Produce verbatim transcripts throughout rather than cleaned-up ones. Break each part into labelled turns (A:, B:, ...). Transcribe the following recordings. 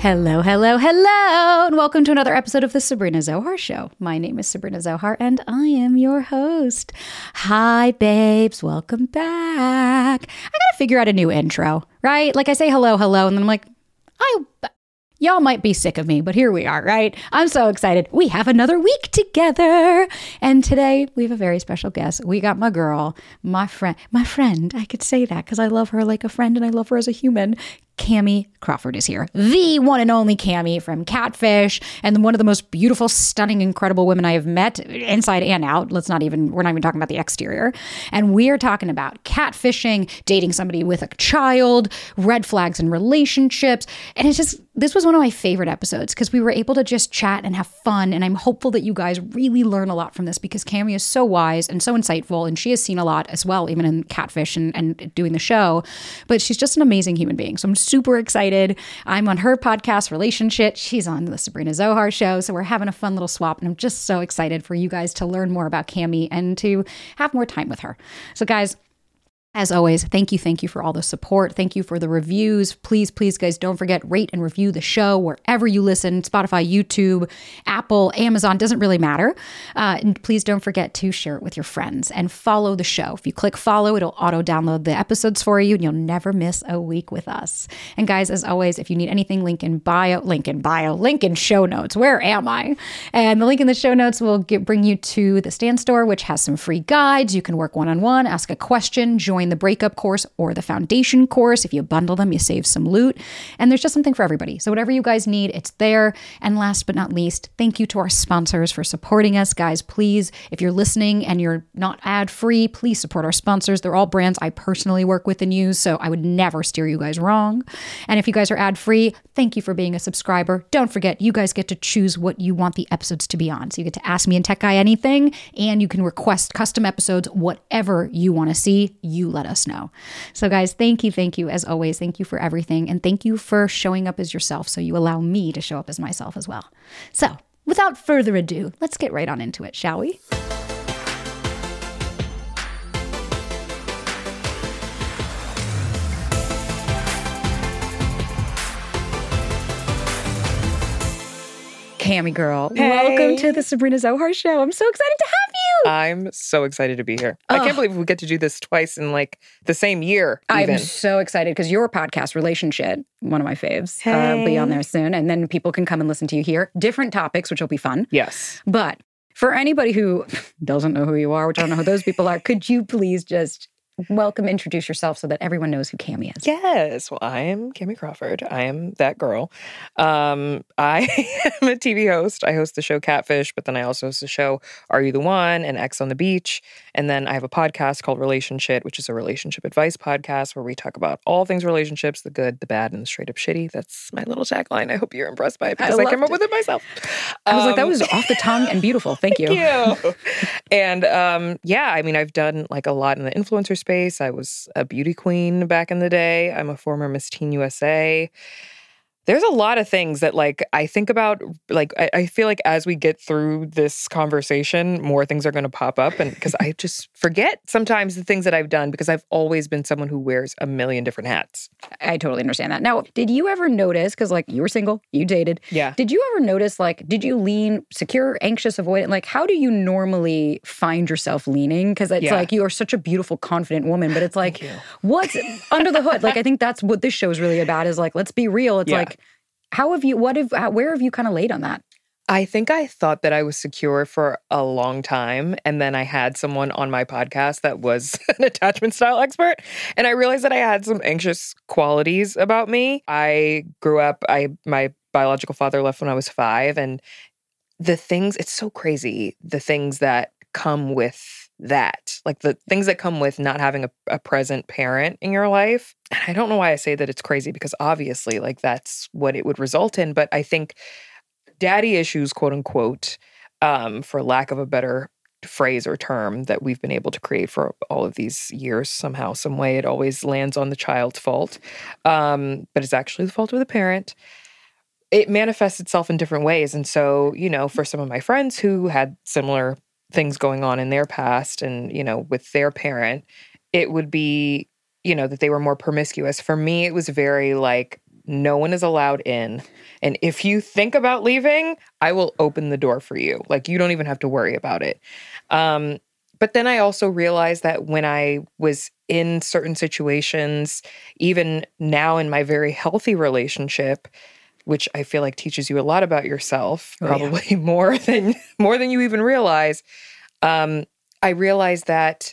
A: Hello, hello, hello, and welcome to another episode of the Sabrina Zohar Show. My name is Sabrina Zohar, and I am your host. Hi, babes. Welcome back. I gotta figure out a new intro, right? Like I say hello, hello, and then I'm like, I... Y'all might be sick of me, but here we are, right? I'm so excited. We have another week together. And today we have a very special guest. We got my girl, my friend, my friend. I could say that because I love her like a friend and I love her as a human. Cami Crawford is here. The one and only Cami from Catfish, and one of the most beautiful, stunning, incredible women I have met inside and out. Let's not even, we're not even talking about the exterior. And we are talking about catfishing, dating somebody with a child, red flags in relationships. And it's just, this was one of my favorite episodes because we were able to just chat and have fun. And I'm hopeful that you guys really learn a lot from this because Cami is so wise and so insightful. And she has seen a lot as well, even in Catfish and, and doing the show. But she's just an amazing human being. So I'm super excited. I'm on her podcast, Relationship. She's on the Sabrina Zohar Show. So we're having a fun little swap. And I'm just so excited for you guys to learn more about Cami and to have more time with her. So guys, as always, thank you, thank you for all the support. Thank you for the reviews. Please, please, guys, don't forget, rate and review the show wherever you listen, Spotify, YouTube, Apple, Amazon, doesn't really matter. Uh, and please don't forget to share it with your friends and follow the show. If you click follow, it'll auto-download the episodes for you and you'll never miss a week with us. And guys, as always, if you need anything, link in bio, link in bio, link in show notes. Where am I? And the link in the show notes will get, bring you to the Stand Store, which has some free guides. You can work one-on-one, ask a question, join the breakup course or the foundation course. If you bundle them, you save some loot. And there's just something for everybody. So whatever you guys need, it's there. And last but not least, thank you to our sponsors for supporting us. Guys, please, if you're listening and you're not ad-free, please support our sponsors. They're all brands I personally work with and use, so I would never steer you guys wrong. And if you guys are ad-free, thank you for being a subscriber. Don't forget, you guys get to choose what you want the episodes to be on. So you get to ask me and Tech Guy anything, and you can request custom episodes, whatever you want to see, you let us know. So guys, thank you, thank you as always. Thank you for everything. And thank you for showing up as yourself so you allow me to show up as myself as well. So without further ado, let's get right on into it, shall we? Cami girl,
B: hey.
A: Welcome to the Sabrina Zohar Show. I'm so excited to have you.
B: I'm so excited to be here.
A: Oh.
B: I can't believe we get to do this twice in like the same year. Even.
A: I'm so excited because your podcast, Relationship, one of my faves,
B: hey.
A: uh, will be on there soon. And then people can come and listen to you here. Different topics, which will be fun.
B: Yes.
A: But for anybody who doesn't know who you are, which I don't know who those people are, could you please just welcome, introduce yourself so that everyone knows who Cami is?
B: Yes. Well, I am Cami Crawford. I am that girl. Um, I am a T V host. I host the show Catfish, but then I also host the show Are You the One and X on the Beach. And then I have a podcast called Relationship, which is a relationship advice podcast where we talk about all things relationships, the good, the bad, and the straight up shitty. That's my little tagline. I hope you're impressed by it because I, I came up with it myself.
A: I was
B: um,
A: like, that was off the tongue and beautiful. Thank you.
B: Thank you. And um, yeah, I mean, I've done like a lot in the influencer space. Space. I was a beauty queen back in the day. I'm a former Miss Teen U S A. There's a lot of things that like I think about, like I, I feel like as we get through this conversation, more things are going to pop up. And because I just forget sometimes the things that I've done because I've always been someone who wears a million different hats.
A: I totally understand that. Now, did you ever notice, because like you were single, you dated.
B: Yeah.
A: Did you ever notice, like, did you lean secure, anxious, avoidant? Like, how do you normally find yourself leaning? Because it's
B: Yeah.
A: like you are such a beautiful, confident woman, but it's like, what's under the hood? Like, I think that's what this show is really about is like, let's be real. It's
B: Yeah.
A: like, how have you, what have, how, where have you kind of laid on that?
B: I think I thought that I was secure for a long time. And then I had someone on my podcast that was an attachment style expert. And I realized that I had some anxious qualities about me. I grew up, I my biological father left when I was five. And the things, it's so crazy, the things that come with that, like the things that come with not having a, a present parent in your life. And I don't know why I say that it's crazy because obviously like that's what it would result in. But I think daddy issues, quote unquote, um, for lack of a better phrase or term that we've been able to create for all of these years, somehow, some way, it always lands on the child's fault. Um, but it's actually the fault of the parent. It manifests itself in different ways. And so, you know, for some of my friends who had similar things going on in their past and, you know, with their parent, it would be, you know, that they were more promiscuous. For me, it was very like no one is allowed in. And if you think about leaving, I will open the door for you. Like, you don't even have to worry about it. Um, but then I also realized that when I was in certain situations, even now in my very healthy relationship, which I feel like teaches you a lot about yourself,
A: Oh,
B: probably
A: yeah.
B: more than more than you even realize, um, I realized that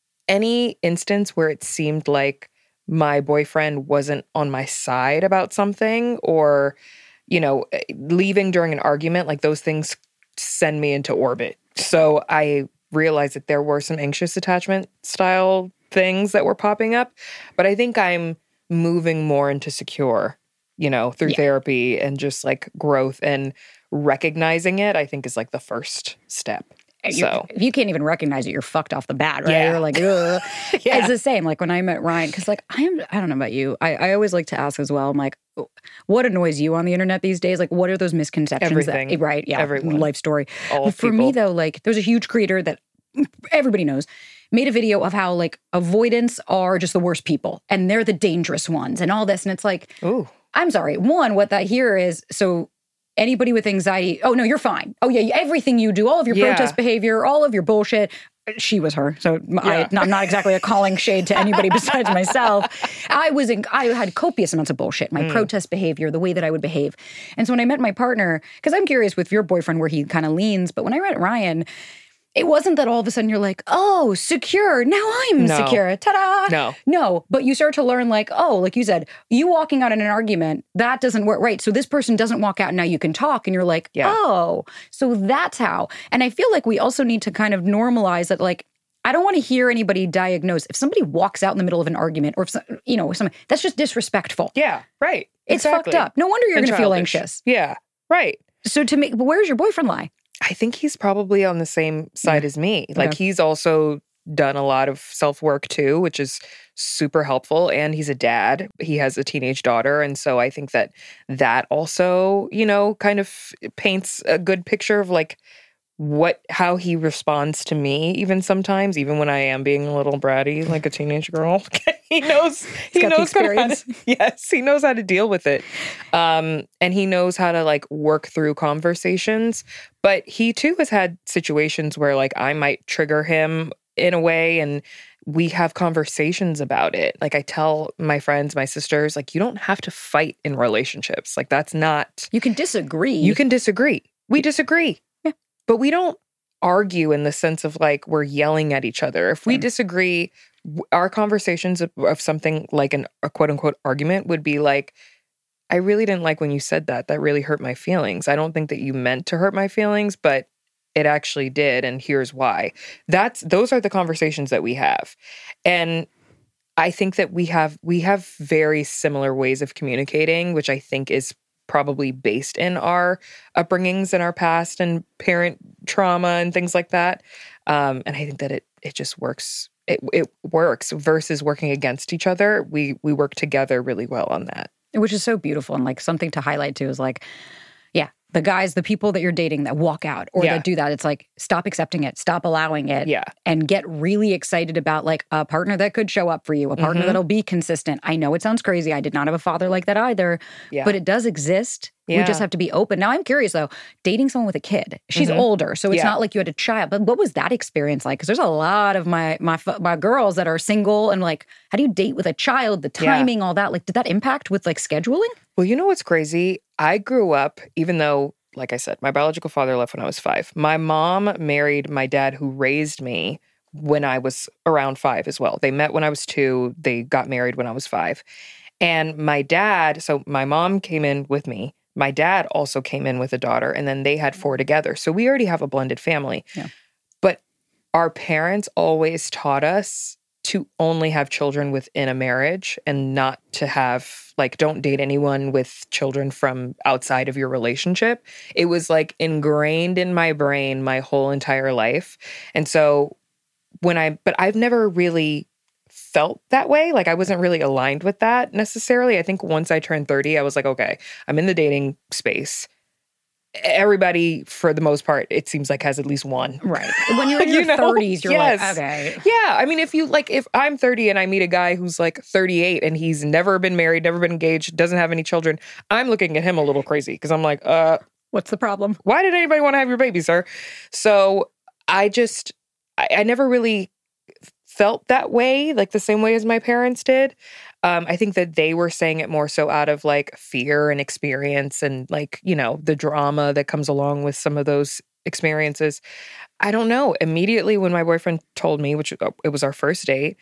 B: any instance where it seemed like my boyfriend wasn't on my side about something, or, you know, leaving during an argument, like those things send me into orbit. So I realized that there were some anxious attachment style things that were popping up, but I think I'm moving more into secure, you know, through
A: Yeah.
B: therapy and just like growth, and recognizing it, I think, is like the first step.
A: You,
B: So
A: if you can't even recognize it, you're fucked off the bat, right?
B: Yeah.
A: You're like, ugh.
B: Yeah.
A: It's the same. Like when I met Ryan, because like I am, I don't know about you. I, I always like to ask as well. I'm like, what annoys you on the internet these days? Like, what are those misconceptions?
B: Everything.
A: That, right? Yeah.
B: Everyone.
A: Life story.
B: All
A: But for me
B: people.
A: though, like there's a huge creator that everybody knows made a video of how like avoidance are just the worst people and they're the dangerous ones and all this. And it's like,
B: Ooh.
A: I'm sorry. One, what that here is so. Anybody with anxiety, oh no, you're fine. Oh yeah, everything you do, all of your
B: Yeah.
A: protest behavior, all of your bullshit. She was her, so I,
B: Yeah.
A: I'm not exactly a calling shade to anybody besides myself. I was, in, I had copious amounts of bullshit. My
B: Mm.
A: protest behavior, the way that I would behave, and so when I met my partner, because I'm curious with your boyfriend where he kind of leans, but when I met Ryan, it wasn't that all of a sudden you're like, oh, secure. Now I'm
B: No.
A: secure. Ta-da.
B: No.
A: No, but you start to learn like, oh, like you said, you walking out in an argument, that doesn't work. Right. So this person doesn't walk out and now you can talk. And you're like,
B: Yeah.
A: oh, so that's how. And I feel like we also need to kind of normalize that, like, I don't want to hear anybody diagnose. If somebody walks out in the middle of an argument or, if some, you know, something, that's just disrespectful.
B: Yeah. Right.
A: It's
B: Exactly.
A: fucked up. No wonder you're
B: And
A: going to feel
B: childish.
A: anxious.
B: Yeah. Right.
A: So to me, but where's your boyfriend lie?
B: I think he's probably on the same side
A: Yeah.
B: as me. Like
A: Okay.
B: he's also done a lot of self-work too, which is super helpful. And he's a dad. He has a teenage daughter. And so I think that that also, you know, kind of paints a good picture of like what, how he responds to me, even sometimes, even when I am being a little bratty, like a teenage girl. he knows, he
A: got the
B: knows kind of how to,
A: experience.
B: yes, he knows how to deal with it. Um, and he knows how to like work through conversations. But he too has had situations where like I might trigger him in a way, and we have conversations about it. Like I tell my friends, my sisters, like, you don't have to fight in relationships. Like that's not,
A: You can disagree.
B: you can disagree. We disagree.
A: Yeah.
B: But we don't argue in the sense of like we're yelling at each other. If we
A: Same.
B: disagree, w- our conversations of, of something like an, a quote unquote argument would be like, I really didn't like when you said that. That really hurt my feelings. I don't think that you meant to hurt my feelings, but it actually did. And here's why. That's, those are the conversations that we have. And I think that we have, we have very similar ways of communicating, which I think is probably based in our upbringings and our past and parent trauma and things like that. Um, and I think that it, it just works. It, it works versus working against each other. We, we work together really well on that.
A: Which is so beautiful. And like something to highlight too is like, yeah, the guys, the people that you're dating that walk out or
B: Yeah.
A: that do that, it's like, stop accepting it, stop allowing it.
B: Yeah.
A: And get really excited about like a partner that could show up for you, a partner
B: Mhm.
A: that'll be consistent. I know it sounds crazy. I did not have a father like that either,
B: Yeah.
A: but it does exist. We
B: Yeah.
A: just have to be open. Now I'm curious though, dating someone with a kid, she's
B: Mhm.
A: older, so it's
B: Yeah.
A: not like you had a child, but what was that experience like? Because there's a lot of my, my, f- my girls that are single and like, how do you date with a child, the
B: Yeah.
A: timing, all that, like, did that impact with like scheduling?
B: Well, you know what's crazy? I grew up, even though, like I said, my biological father left when I was five. My mom married my dad who raised me when I was around five as well. They met when I was two. They got married when I was five. And my dad, so my mom came in with me. My dad also came in with a daughter, and then they had four together. So we already have a blended family.
A: Yeah.
B: But our parents always taught us to only have children within a marriage and not to have, like, don't date anyone with children from outside of your relationship. It was like ingrained in my brain my whole entire life. And so when I, but I've never really felt that way. Like I wasn't really aligned with that necessarily. I think once I turned thirty, I was like, okay, I'm in the dating space. everybody, for the most part, it seems like has at least one.
A: Right. When you're in
B: You
A: your
B: know?
A: thirties, you're
B: Yes.
A: like, okay.
B: Yeah. I mean, if you like, if I'm thirty and I meet a guy who's like thirty-eight and he's never been married, never been engaged, doesn't have any children, I'm looking at him a little crazy because I'm like, uh,
A: What's the problem?
B: why did anybody want to have your baby, sir? So I just, I, I never really felt that way, like the same way as my parents did. Um, I think that they were saying it more so out of like fear and experience and like, you know, the drama that comes along with some of those experiences. I don't know. Immediately when my boyfriend told me, which it was our first date,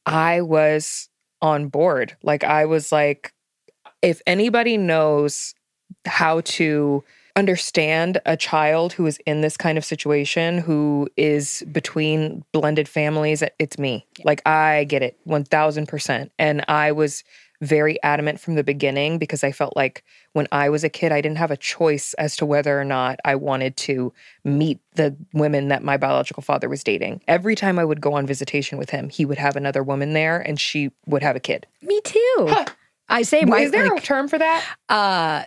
B: I was on board. Like I was like, if anybody knows how to understand a child who is in this kind of situation, who is between blended families, it's me. Yeah. Like, I get it one thousand percent. And I was very adamant from the beginning because I felt like when I was a kid, I didn't have a choice as to whether or not I wanted to meet the women that my biological father was dating. Every time I would go on visitation with him, he would have another woman there and she would have a kid.
A: Me too. Huh. I say,
B: well,
A: my,
B: is there
A: like,
B: a term for that?
A: Uh,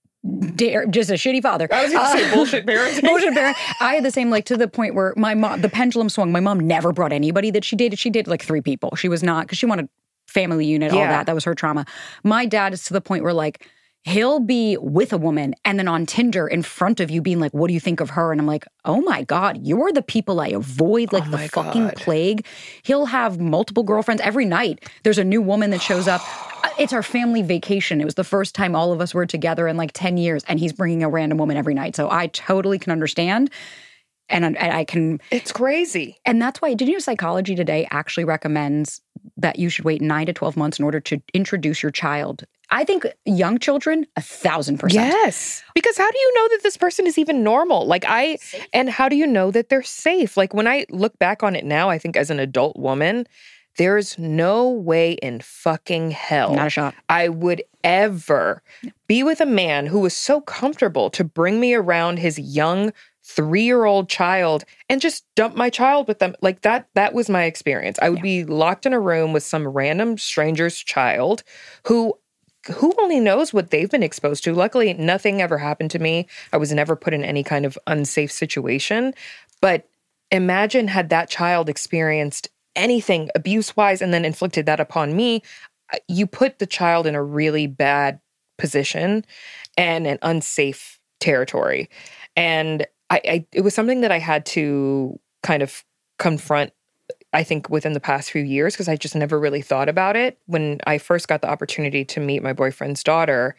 A: Dare, just a shitty father.
B: I was going to uh, say bullshit parenting.
A: bullshit parent. I had the same, like, to the point where my mom, the pendulum swung. My mom never brought anybody that she dated. She dated like three people. She was not, because she wanted family unit, all
B: Yeah.
A: that. That was her trauma. My dad is to the point where, like, he'll be with a woman and then on Tinder in front of you being like, what do you think of her? And I'm like, oh my God, you're the people I avoid like
B: oh
A: the fucking
B: God.
A: plague. He'll have multiple girlfriends every night. There's a new woman that shows up. It's our family vacation. It was the first time all of us were together in like ten years and he's bringing a random woman every night. So I totally can understand. And I, and I can...
B: It's crazy.
A: And that's why, did you know Psychology Today actually recommends that you should wait nine to twelve months in order to introduce your child? I think young children, a thousand percent.
B: Yes. Because how do you know that this person is even normal? Like I, safe. And how do you know that they're safe? Like when I look back on it now, I think as an adult woman, there's no way in fucking hell.
A: Not a shot.
B: I would ever be with a man who was so comfortable to bring me around his young three-year-old child and just dump my child with them. Like that, that was my experience. I would yeah. be locked in a room with some random stranger's child who who only knows what they've been exposed to. Luckily, nothing ever happened to me. I was never put in any kind of unsafe situation. But imagine had that child experienced anything abuse-wise and then inflicted that upon me. You put the child in a really bad position and an unsafe territory. And I, I it was something that I had to kind of confront, I think, within the past few years, because I just never really thought about it. When I first got the opportunity to meet my boyfriend's daughter,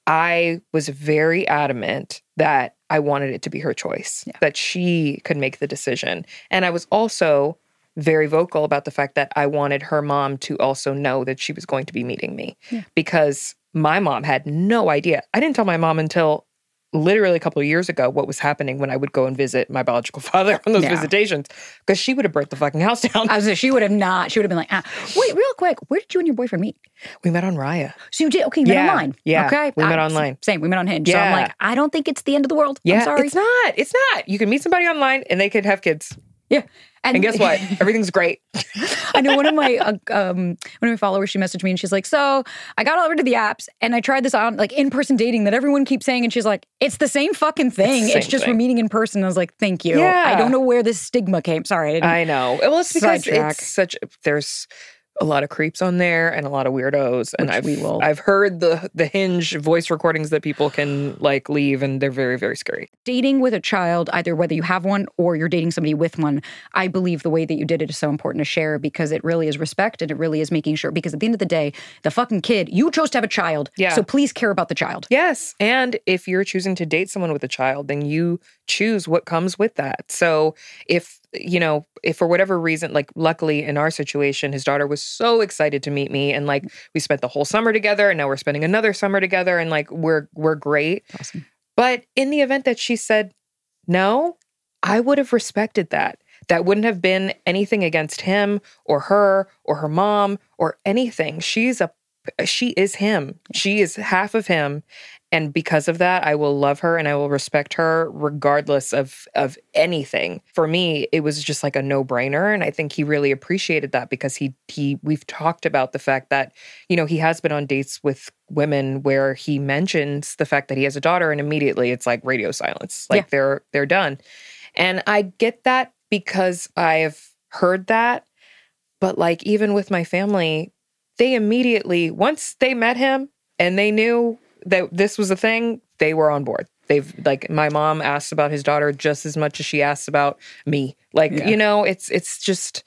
B: I was very adamant that I wanted it to be her choice, yeah. that she could make the decision. And I was also very vocal about the fact that I wanted her mom to also know that she was going to be meeting me, yeah. because my mom had no idea. I didn't tell my mom until literally a couple of years ago what was happening when I would go and visit my biological father on those yeah. visitations, because she would have burnt the fucking house down.
A: I was she would have not. She would have been like, ah. Wait, real quick, where did you and your boyfriend meet?
B: We met on Raya.
A: So you did? Okay, you
B: yeah.
A: met online.
B: Yeah,
A: okay.
B: we met
A: I,
B: online.
A: Same, we met on Hinge.
B: Yeah.
A: So I'm like, I don't think it's the end of the world.
B: Yeah,
A: I'm sorry.
B: It's not. It's not. You can meet somebody online and they could have kids.
A: Yeah.
B: And, and guess what? Everything's great.
A: I know one of my uh, um, one of my followers, she messaged me and she's like, so I got over to the apps and I tried this on like in-person dating that everyone keeps saying. And she's like, it's the same fucking thing. It's, it's just thing. We're meeting in person. I was like, thank you.
B: Yeah.
A: I don't know where this stigma came. Sorry. I,
B: I know. Well, it's because
A: sidetrack.
B: It's such, there's a lot of creeps on there and a lot of weirdos. And
A: Which
B: I've,
A: we will.
B: I've heard the the Hinge voice recordings that people can like leave, and they're very, very scary.
A: Dating with a child, either whether you have one or you're dating somebody with one, I believe the way that you did it is so important to share, because it really is respect and it really is making sure, because at the end of the day, the fucking kid, you chose to have a child.
B: Yeah.
A: So please care about the child.
B: Yes. And if you're choosing to date someone with a child, then you choose what comes with that. So if, you know, if for whatever reason, like luckily in our situation, his daughter was so excited to meet me, and like we spent the whole summer together, and now we're spending another summer together, and like we're we're great.
A: Awesome.
B: But in the event that she said no, I would have respected that. That wouldn't have been anything against him or her or her mom or anything. She's a she is him. She is half of him. And because of that, I will love her and I will respect her regardless of, of anything. For me, it was just like a no-brainer. And I think he really appreciated that because he he we've talked about the fact that, you know, he has been on dates with women where he mentions the fact that he has a daughter and immediately it's like radio silence. Like yeah. they're they're done. And I get that because I've heard that. But like even with my family, they immediately, once they met him and they knew that this was a thing, they were on board. They've like my mom asked about his daughter just as much as she asked about me. Like, yeah. you know, it's it's just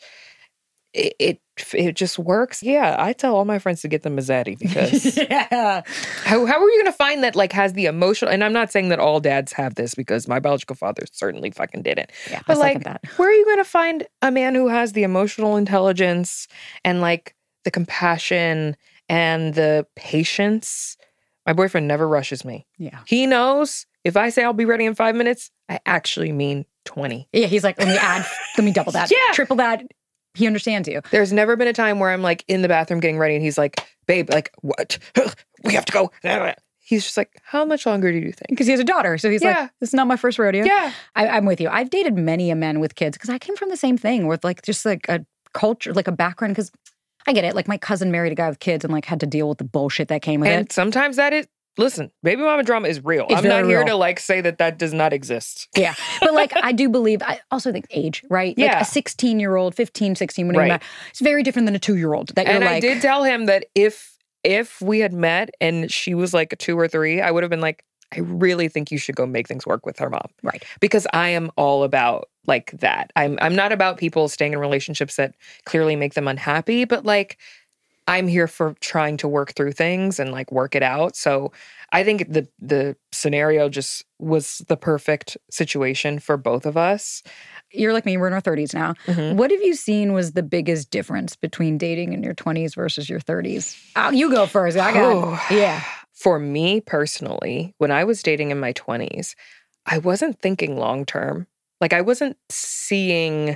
B: it, it it just works. Yeah, I tell all my friends to get them a Zaddy because yeah. How how are you gonna find that like has the emotional? And I'm not saying that all dads have this because my biological father certainly fucking didn't.
A: Yeah,
B: but
A: I
B: like,
A: that.
B: Where are you gonna find a man who has the emotional intelligence and like the compassion and the patience? My boyfriend never rushes me.
A: Yeah.
B: He knows if I say I'll be ready in five minutes, I actually mean twenty.
A: Yeah, he's like, let me add, let me double that.
B: Yeah.
A: Triple that. He understands you.
B: There's never been a time where I'm like in the bathroom getting ready and he's like, babe, like, what? We have to go. He's just like, how much longer do you think?
A: Because he has a daughter. So he's
B: yeah.
A: like, this is not my first rodeo.
B: Yeah.
A: I, I'm with you. I've dated many a men with kids because I came from the same thing with like just like a culture, like a background. Because I get it. Like my cousin married a guy with kids and like had to deal with the bullshit that came with
B: and
A: it.
B: And sometimes that is, listen, baby mama drama is real.
A: It's
B: I'm not here
A: real.
B: to like say that that does not exist.
A: Yeah. But like I do believe, I also think age, right?
B: Yeah.
A: Like a sixteen-year-old, fifteen, sixteen, when right. it's very different than a two-year-old. That you're
B: and
A: like,
B: I did tell him that if if we had met and she was like a two or three, I would have been like, I really think you should go make things work with her mom.
A: Right.
B: Because I am all about like that. I'm I'm not about people staying in relationships that clearly make them unhappy, but like I'm here for trying to work through things and like work it out. So I think the the scenario just was the perfect situation for both of us.
A: You're like me, we're in our thirties now. Mm-hmm. What have you seen was the biggest difference between dating in your twenties versus your thirties? Oh, you go first. I got
B: oh.
A: Yeah.
B: For me personally, when I was dating in my twenties, I wasn't thinking long term. Like I wasn't seeing,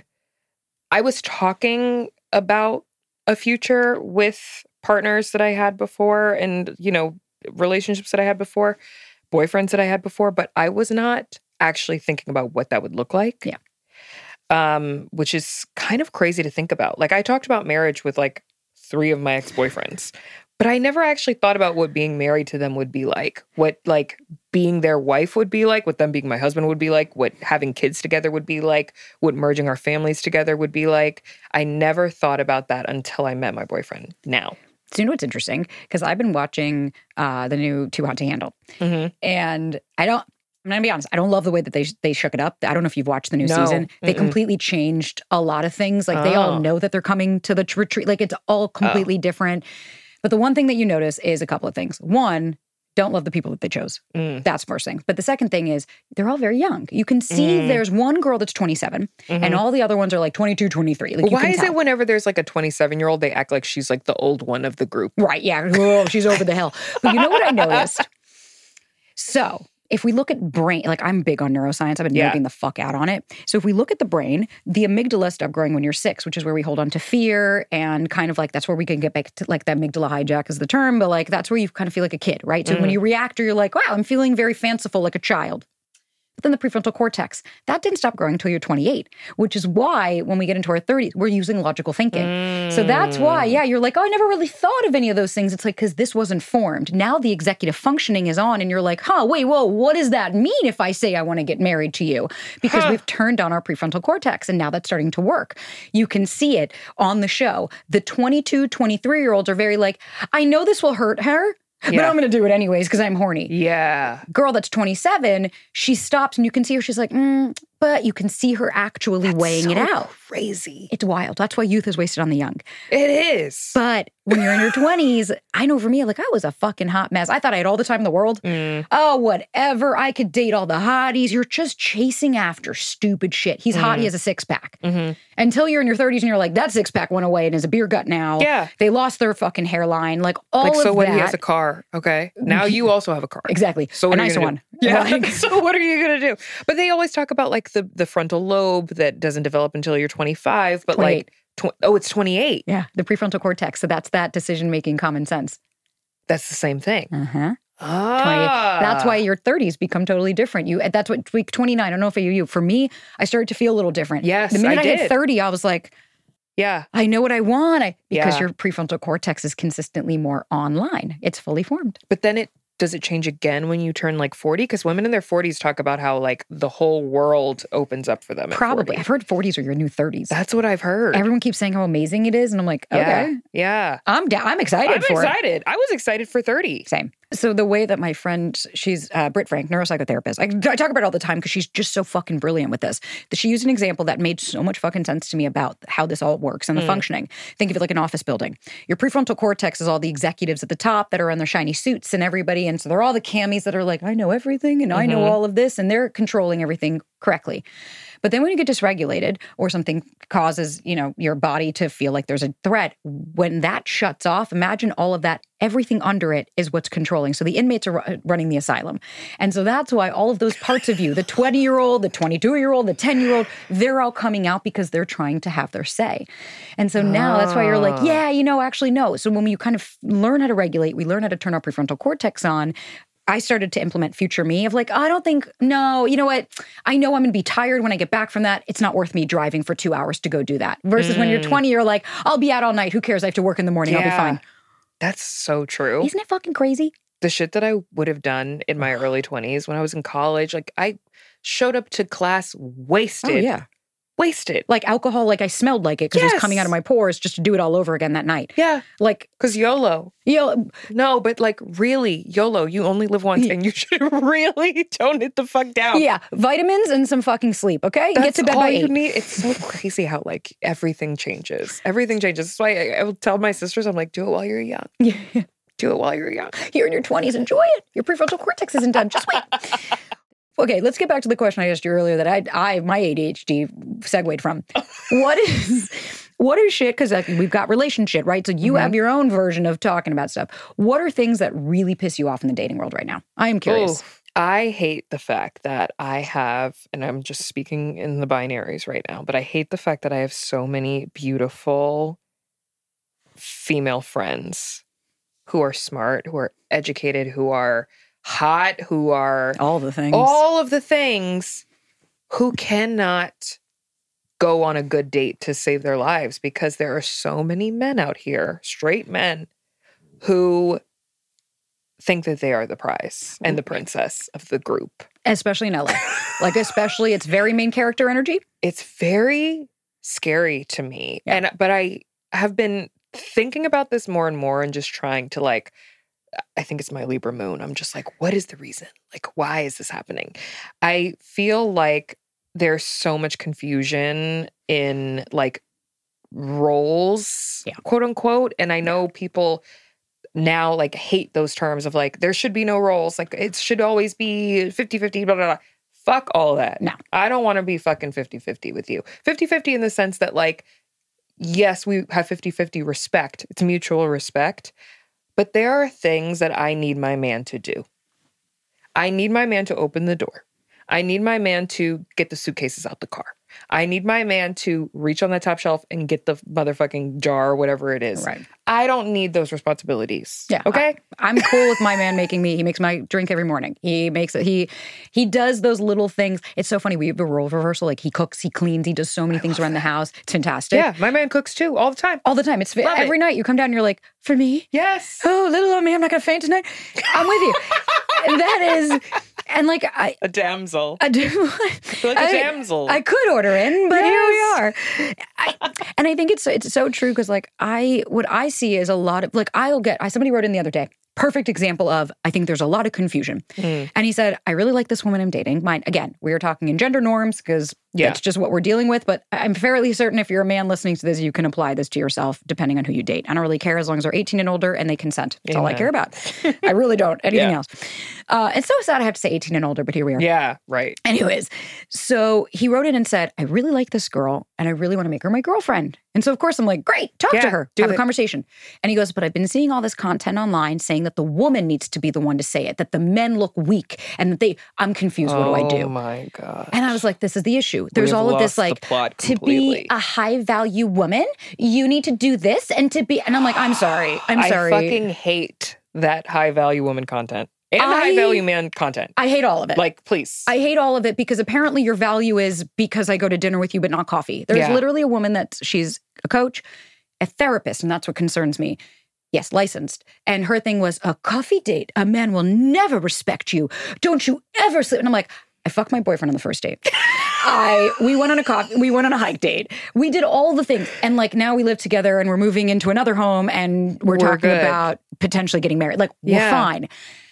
B: I was talking about a future with partners that I had before and, you know, relationships that I had before, boyfriends that I had before, but I was not actually thinking about what that would look like.
A: Yeah.
B: Um, which is kind of crazy to think about. Like I talked about marriage with like three of my ex-boyfriends, but I never actually thought about what being married to them would be like, what like being their wife would be like, what them being my husband would be like, what having kids together would be like, what merging our families together would be like. I never thought about that until I met my boyfriend now.
A: So you know what's interesting? Because I've been watching uh, the new Too Hot to Handle. Mm-hmm. And I don't, I'm going to be honest, I don't love the way that they they shook it up. I don't know if you've watched the new
B: no.
A: season. They
B: Mm-mm.
A: completely changed a lot of things. Like
B: oh.
A: they all know that they're coming to the retreat. Like it's all completely oh. different. But the one thing that you notice is a couple of things. One, don't love the people that they chose. Mm. That's the first thing. But the second thing is they're all very young. You can see mm. there's one girl that's twenty-seven mm-hmm. and all the other ones are like twenty-two, twenty-three. Like,
B: why is
A: tell.
B: it whenever there's like a twenty-seven-year-old, they act like she's like the old one of the group?
A: Right, yeah. Oh, she's over the hill. But you know what I noticed? So if we look at brain, like I'm big on neuroscience. I've been
B: yeah.
A: nerding the fuck out on it. So if we look at the brain, the amygdala stopped growing when you're six, which is where we hold on to fear and kind of like, that's where we can get back to like the amygdala hijack is the term, but like that's where you kind of feel like a kid, right? So mm-hmm. when you react or you're like, wow, I'm feeling very fanciful like a child. But then the prefrontal cortex, that didn't stop growing until you're twenty-eight, which is why when we get into our thirties, we're using logical thinking. Mm. So that's why, yeah, you're like, oh, I never really thought of any of those things. It's like, because this wasn't formed. Now the executive functioning is on and you're like, huh, wait, whoa, what does that mean if I say I want to get married to you? Because huh. we've turned on our prefrontal cortex and now that's starting to work. You can see it on the show. The twenty-two, twenty-three-year-olds are very like, I know this will hurt her, but yeah. I'm going to do it anyways because I'm horny.
B: Yeah.
A: Girl that's twenty-seven, she stops and you can see her. She's like, mm, but you can see her actually
B: that's
A: weighing
B: so
A: it out.
B: Crazy.
A: It's wild. That's why youth is wasted on the young.
B: It is.
A: But when you're in your twenties, I know for me, like I was a fucking hot mess. I thought I had all the time in the world. Mm. Oh, whatever. I could date all the hotties. You're just chasing after stupid shit. He's mm. hot. He has a six pack. Mm-hmm. Until you're in your thirties and you're like, that six pack went away and is a beer gut now.
B: Yeah.
A: They lost their fucking hairline. Like all
B: like,
A: of
B: so
A: that.
B: So when he has a car, okay? Now you also have a car.
A: Exactly.
B: So
A: a nicer one.
B: Yeah. Like, so what are you going to do? But they always talk about like the, the frontal lobe that doesn't develop until you're twenty-five, but
A: twenty-eight.
B: like, tw- oh, it's twenty-eight.
A: Yeah, the prefrontal cortex. So that's that decision-making common sense.
B: That's the same thing.
A: Uh-huh.
B: Ah.
A: That's why your thirties become totally different. You That's what week twenty-nine, I don't know if you, you. For me, I started to feel a little different.
B: Yes,
A: The minute
B: I
A: I,
B: did.
A: hit thirty, I was like,
B: Yeah.
A: I know what I want. I, because
B: Yeah.
A: your prefrontal cortex is consistently more online. It's fully formed.
B: But then it, does it change again when you turn like forty? Because women in their forties talk about how like the whole world opens up for them at
A: Probably.
B: forty.
A: I've heard forties are your new thirties.
B: That's what I've heard.
A: Everyone keeps saying how amazing it is. And I'm like,
B: yeah.
A: okay.
B: Yeah.
A: I'm da- I'm excited
B: I'm
A: for it.
B: excited. I was excited for thirty.
A: Same. So the way that my friend, she's uh, Britt Frank, neuropsychotherapist. I, I talk about it all the time because she's just so fucking brilliant with this. That she used an example that made so much fucking sense to me about how this all works and the
B: Mm.
A: functioning. Think of it like an office building. Your prefrontal cortex is all the executives at the top that are in their shiny suits and everybody. And so they're all the cammies that are like, I know everything and I know
B: Mhm.
A: all of this. And they're controlling everything correctly. But then when you get dysregulated or something causes, you know, your body to feel like there's a threat, when that shuts off, imagine all of that, everything under it is what's controlling. So the inmates are ru- running the asylum. And so that's why all of those parts of you, the twenty-year-old, the twenty-two-year-old, the ten-year-old, they're all coming out because they're trying to have their say. And so now that's why you're like,
B: Ah.
A: yeah, you know, actually no. So when you kind of learn how to regulate, we learn how to turn our prefrontal cortex on. I started to implement future me of like, I don't think, no, you know what? I know I'm going to be tired when I get back from that. It's not worth me driving for two hours to go do that. Versus when you're
B: Mm.
A: twenty, you're like, I'll be out all night. Who cares? I have to work in the morning. I'll be
B: Yeah.
A: fine.
B: That's so true.
A: Isn't it fucking crazy?
B: The shit that I would have done in my early twenties when I was in college, like I showed up to class wasted.
A: Oh, yeah.
B: Wasted.
A: Like alcohol, like I smelled like it because it
B: Yes.
A: was coming out of my pores just to do it all over again that night.
B: Yeah.
A: Like,
B: Because YOLO.
A: you know,
B: No, but like really, YOLO, you only live once and you should really tone it the fuck down.
A: yeah, vitamins and some fucking sleep, okay?
B: That's
A: Get to bed
B: all
A: by
B: you
A: eight.
B: need. It's so crazy how like everything changes. Everything changes. That's why I, I will tell my sisters, I'm like, do it while you're young.
A: Yeah.
B: Do it while you're young.
A: You're in your twenties. Enjoy it. Your prefrontal cortex isn't done. Just wait. Okay, let's get back to the question I asked you earlier that I, I my A D H D segued from. What is, what is shit? Because like, we've got relation shit, right? So you
B: Mhm.
A: have your own version of talking about stuff. What are things that really piss you off in the dating world right now? I am curious.
B: Oh, I hate the fact that I have, and I'm just speaking in the binaries right now, but I hate the fact that I have so many beautiful female friends who are smart, who are educated, who are hot, who are
A: All the things.
B: all of the things, who cannot go on a good date to save their lives because there are so many men out here, straight men, who think that they are the prize and the princess of the group.
A: Especially in L A. Like, especially, it's very main character energy.
B: It's very scary to me.
A: Yeah.
B: And but I have been thinking about this more and more and just trying to like, I think it's my Libra moon. I'm just like, what is the reason? Like, why is this happening? I feel like there's so much confusion in like roles,
A: Yeah.
B: quote unquote. And I know people now like hate those terms of like, there should be no roles. Like it should always be fifty-fifty, blah, blah, blah. Fuck all of that.
A: No.
B: I don't want to be fucking fifty-fifty with you. fifty-fifty in the sense that like, yes, we have fifty-fifty respect. It's mutual respect. But there are things that I need my man to do. I need my man to open the door. I need my man to get the suitcases out the car. I need my man to reach on the top shelf and get the motherfucking jar or whatever it is.
A: Right.
B: I don't need those responsibilities.
A: Yeah.
B: Okay?
A: I, I'm cool with my man making me, he makes my drink every morning. He makes it, he he does those little things. It's so funny. We have a role reversal. Like he cooks, he cleans, he does so many things around the house. It's fantastic.
B: Yeah, my man cooks too all the time.
A: All the time. It's
B: Love
A: every
B: it.
A: night you come down and you're like, for me?
B: Yes.
A: Oh, little old me, I'm not going to faint tonight. I'm with you. And that is, and like, I,
B: A damsel.
A: I do.
B: Like a
A: I-
B: damsel.
A: I could order in, but here we
B: Yes.
A: are. I, and I think it's it's so true because like I what I see is a lot of like I'll get I somebody wrote in the other day. Perfect example of I think there's a lot of confusion.
B: Mm.
A: And he said, I really like this woman I'm dating. Mine again, we are talking in gender norms because
B: Yeah.
A: that's just what we're dealing with. But I'm fairly certain if you're a man listening to this, you can apply this to yourself depending on who you date. I don't really care as long as they're eighteen and older and they consent. That's all I
B: Amen.
A: care about. I really don't. Anything
B: Yeah.
A: else. Uh, it's so sad I have to say eighteen and older, but here we are.
B: Yeah, right.
A: Anyways, so he wrote in and said, I really like this girl and I really want to make her my girlfriend. And so, of course, I'm like, great, talk
B: Yeah,
A: to her,
B: do
A: have
B: it.
A: a conversation. And he goes, but I've been seeing all this content online saying that the woman needs to be the one to say it, that the men look weak and that they, I'm confused. What do I do?
B: Oh my God.
A: And I was like, this is the issue. There's
B: have
A: all of this
B: lost the
A: like,
B: plot
A: to be
B: completely.
A: a high value woman, you need to do this and to be, and I'm like, I'm sorry. I'm sorry.
B: I fucking hate that high value woman content and
A: I-
B: high value man content.
A: I hate all of it.
B: Like, please.
A: I hate all of it because apparently your value is because I go to dinner with you, but not coffee. There's
B: Yeah.
A: literally a woman that she's a coach, a therapist, and that's what concerns me. Yes, licensed. And her thing was, a coffee date, a man will never respect you. Don't you ever sleep. And I'm like, I fucked my boyfriend on the first date. I we went on a coffee, we went on a hike date. We did all the things. And like now we live together and we're moving into another home and we're,
B: We're
A: talking
B: good.
A: about potentially getting married. Like,
B: Yeah.
A: we're fine.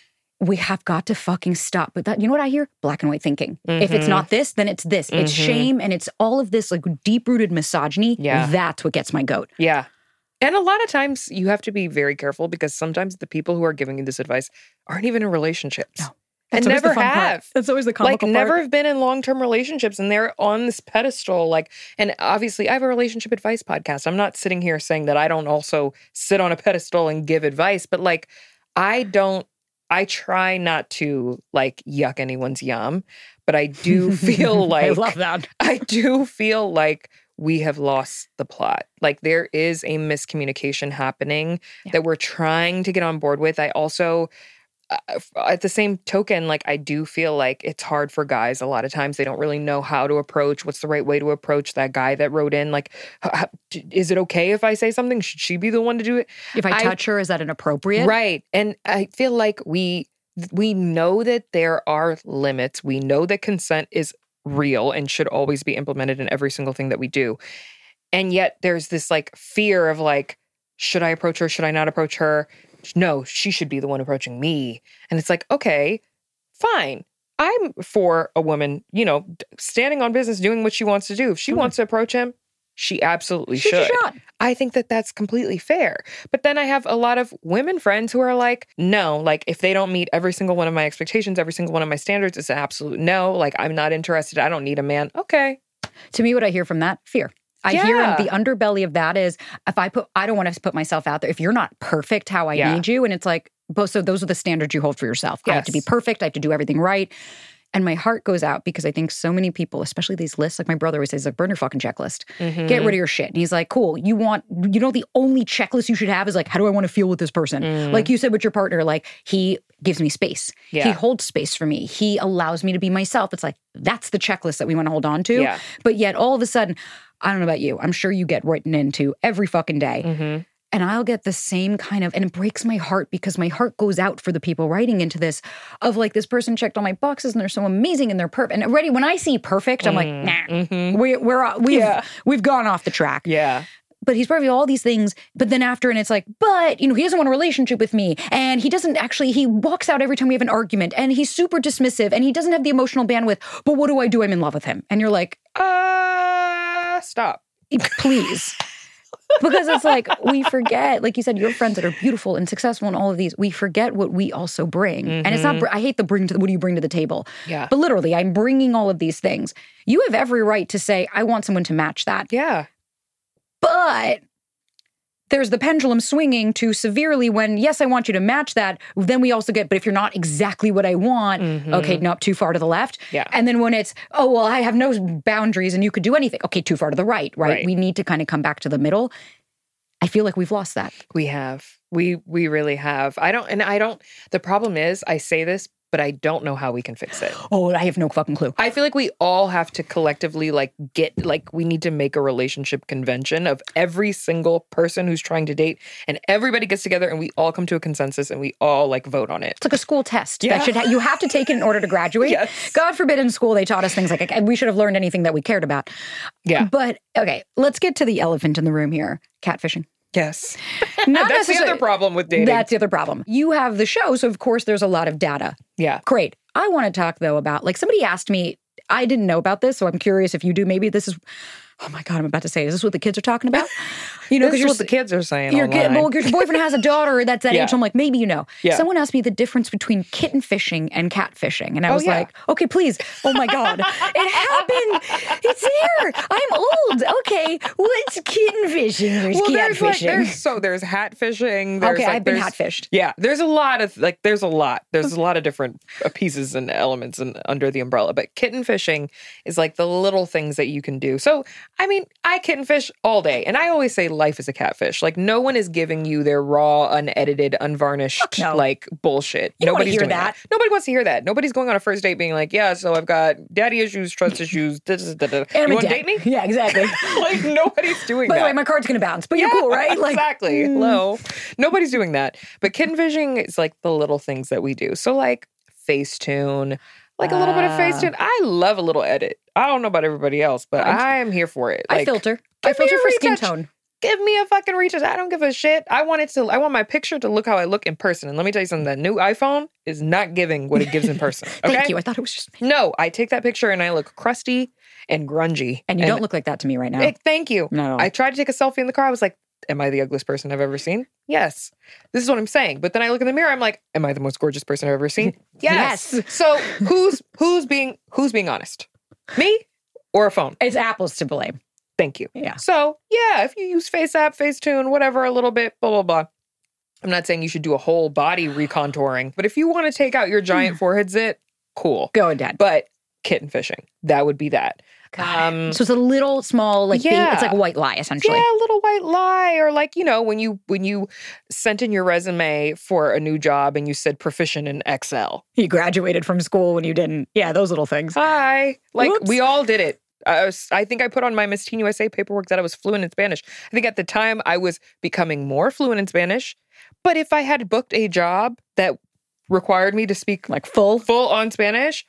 A: We have got to fucking stop with that. You know what I hear? Black and white thinking. If it's
B: Mhm.
A: not this, then it's this. It's
B: Mhm.
A: shame and it's all of this like deep-rooted misogyny.
B: Yeah.
A: That's what gets my goat.
B: Yeah. And a lot of times you have to be very careful because sometimes the people who are giving you this advice aren't even in relationships.
A: No.
B: And
A: That's always the
B: never
A: fun part.
B: have.
A: That's always the
B: Like,
A: comical
B: never
A: part.
B: have been in long-term relationships and they're on this pedestal. Like, and obviously I have a relationship advice podcast. I'm not sitting here saying that I don't also sit on a pedestal and give advice, but like, I don't, I try not to like yuck anyone's yum, but I do feel like,
A: I love that.
B: I do feel like we have lost the plot. Like there is a miscommunication happening
A: Yeah.
B: that we're trying to get on board with. I also, uh, at the same token, like I do feel like it's hard for guys. A lot of times they don't really know how to approach, what's the right way to approach that guy that wrote in. Like, h- h- is it okay if I say something? Should she be the one to do it?
A: If I
B: I-
A: touch her, is that inappropriate?
B: Right. And I feel like we we know that there are limits. We know that consent is real and should always be implemented in every single thing that we do. And yet there's this like fear of like, should I approach her? Should I not approach her? No, she should be the one approaching me. And it's like, okay, fine. I'm for a woman, you know, d- standing on business, doing what she wants to do. If she
A: Okay.
B: wants to approach him, she absolutely
A: Shoot your
B: should.
A: shot.
B: I think that that's completely fair. But then I have a lot of women friends who are like, no, like if they don't meet every single one of my expectations, every single one of my standards, it's an absolute no. Like I'm not interested. I don't need a man. Okay.
A: To me, what I hear from that, fear. I hear
B: Yeah.
A: the underbelly of that is if I put, I don't want to put myself out there. If you're not perfect how I
B: Yeah.
A: need you, and it's like, both, so those are the standards you hold for yourself. I have to be
B: Yes.
A: perfect. I have to do everything right. And my heart goes out because I think so many people, especially these lists, like my brother always says, like, burn your fucking checklist.
B: Mhm.
A: Get rid of your shit. And he's like, cool, you want, you know, the only checklist you should have is like, how do I want to feel with this person?
B: Mm.
A: Like you said with your partner, like he gives me space.
B: Yeah.
A: He holds space for me. He allows me to be myself. It's like, that's the checklist that we want to hold on to.
B: Yeah.
A: But yet all of a sudden, I don't know about you, I'm sure you get written into every fucking day.
B: Mhm.
A: And I'll get the same kind of, and it breaks my heart because my heart goes out for the people writing into this of like, this person checked all my boxes and they're so amazing and they're perfect. And already when I see perfect, I'm like, nah,
B: Mhm.
A: we, we're, we've,
B: Yeah.
A: we've gone off the track.
B: Yeah.
A: But he's perfect, all these things. But then after, and it's like, but, you know, he doesn't want a relationship with me. And he doesn't actually, he walks out every time we have an argument and he's super dismissive and he doesn't have the emotional bandwidth. But what do I do? I'm in love with him. And you're like,
B: Uh, stop.
A: please. Because it's like, we forget, like you said, your friends that are beautiful and successful and all of these, we forget what we also bring. And it's not, br- I hate the bring to, what do you bring to the table?
B: Yeah.
A: But literally, I'm bringing all of these things. You have every right to say, I want someone to match that.
B: Yeah.
A: But there's the pendulum swinging too severely when, yes, I want you to match that. Then we also get, but if you're not exactly what I want,
B: Mhm.
A: okay, nope, too far to the left.
B: Yeah.
A: And then when it's, oh, well, I have no boundaries and you could do anything. Okay, too far to the right, right?
B: Right.
A: We need to kind of come back to the middle. I feel like we've lost that.
B: We have. We we really have. I don't and I don't the problem is I say this, but I don't know how we can fix it.
A: Oh, I have no fucking clue.
B: I feel like we all have to collectively like get like we need to make a relationship convention of every single person who's trying to date and everybody gets together and we all come to a consensus and we all like vote on it.
A: It's like a school test
B: Yeah.
A: that should ha- you have to take it in order to graduate.
B: Yes.
A: God forbid in school they taught us things like, like we should have learned anything that we cared about.
B: Yeah.
A: But okay, let's get to the elephant in the room here. Catfishing.
B: Yes.
A: Not
B: That's the
A: necessar-
B: other problem with dating.
A: That's the other problem. You have the show, so of course there's a lot of data.
B: yeah.
A: Great. I want to talk though about, like somebody asked me, I didn't know about this, so I'm curious if you do. Maybe this is, oh my God, I'm about to say, is this what the kids are talking about? You know,
B: This is
A: you're
B: what the kids are saying
A: Your, kid,
B: online.
A: well, your boyfriend has a daughter that's that
B: Yeah.
A: age. So I'm like, maybe you know.
B: Yeah.
A: Someone asked me the difference between kitten fishing and cat fishing. And I
B: Oh,
A: was
B: yeah.
A: like, okay, please. Oh my God. It happened. It's here. I'm old. Okay. What's kitten fishing versus
B: well,
A: cat
B: there's like
A: fishing?
B: there's so there's hat fishing. There's
A: Okay,
B: like,
A: I've been
B: there's-
A: catfished.
B: Yeah, there's a lot of like there's a lot. There's a lot of different uh, pieces and elements and under the umbrella. But kitten fishing is like the little things that you can do. So I mean, I kitten fish all day, and I always say life is a catfish. Like, no one is giving you their raw, unedited, unvarnished,
A: no.
B: like, bullshit.
A: You don't
B: Nobody's
A: hear
B: doing
A: that.
B: that. Nobody wants to hear that. Nobody's going on a first date being like, yeah, so I've got daddy issues, trust issues, da, da, da, da. You want to date me?
A: Yeah, exactly.
B: Like, nobody's doing
A: By
B: that.
A: the way, my card's going to bounce, but you're cool, right? Like,
B: exactly.
A: mm.
B: Hello. Nobody's doing that. But kitten fishing is like the little things that we do. So, like, Facetune, like a little bit of Facetune. I love a little edit. I don't know about everybody else, but I am here for it.
A: I
B: Like,
A: filter. I filter for skin
B: retouch.
A: tone.
B: Give me a fucking retouch. I don't give a shit. I want it to. I want my picture to look how I look in person. And let me tell you something. That new iPhone is not giving what it gives in person. Okay?
A: Thank you. I thought it was just me.
B: No, I take that picture and I look crusty and grungy.
A: And you don't look like that to me right now.
B: It, thank you.
A: No.
B: I tried to take a selfie in the car. I was like, am I the ugliest person I've ever seen? Yes. This is what I'm saying. But then I look in the mirror. I'm like, am I the most gorgeous person I've ever seen? Yes.
A: Yes.
B: So who's who's being who's being honest? Me or a phone?
A: It's apples to blame.
B: Thank you.
A: Yeah.
B: So yeah, if you use FaceApp, Facetune, whatever, a little bit, blah, blah, blah. I'm not saying you should do a whole body recontouring, but if you want to take out your giant forehead zit, cool.
A: Go ahead.
B: But kitten fishing, that would be that.
A: Um, so it's a little small, like,
B: yeah.
A: thing, it's like a white lie, essentially.
B: Yeah, a little white lie. Or like, you know, when you when you sent in your resume for a new job and you said proficient in Excel.
A: You graduated from school when you didn't. Yeah, those little things.
B: Hi. Like,
A: Oops.
B: we all did it. I, was, I think I put on my Miss Teen U S A paperwork that I was fluent in Spanish. I think at the time I was becoming more fluent in Spanish. But if I had booked a job that required me to speak
A: Like full?
B: full on Spanish,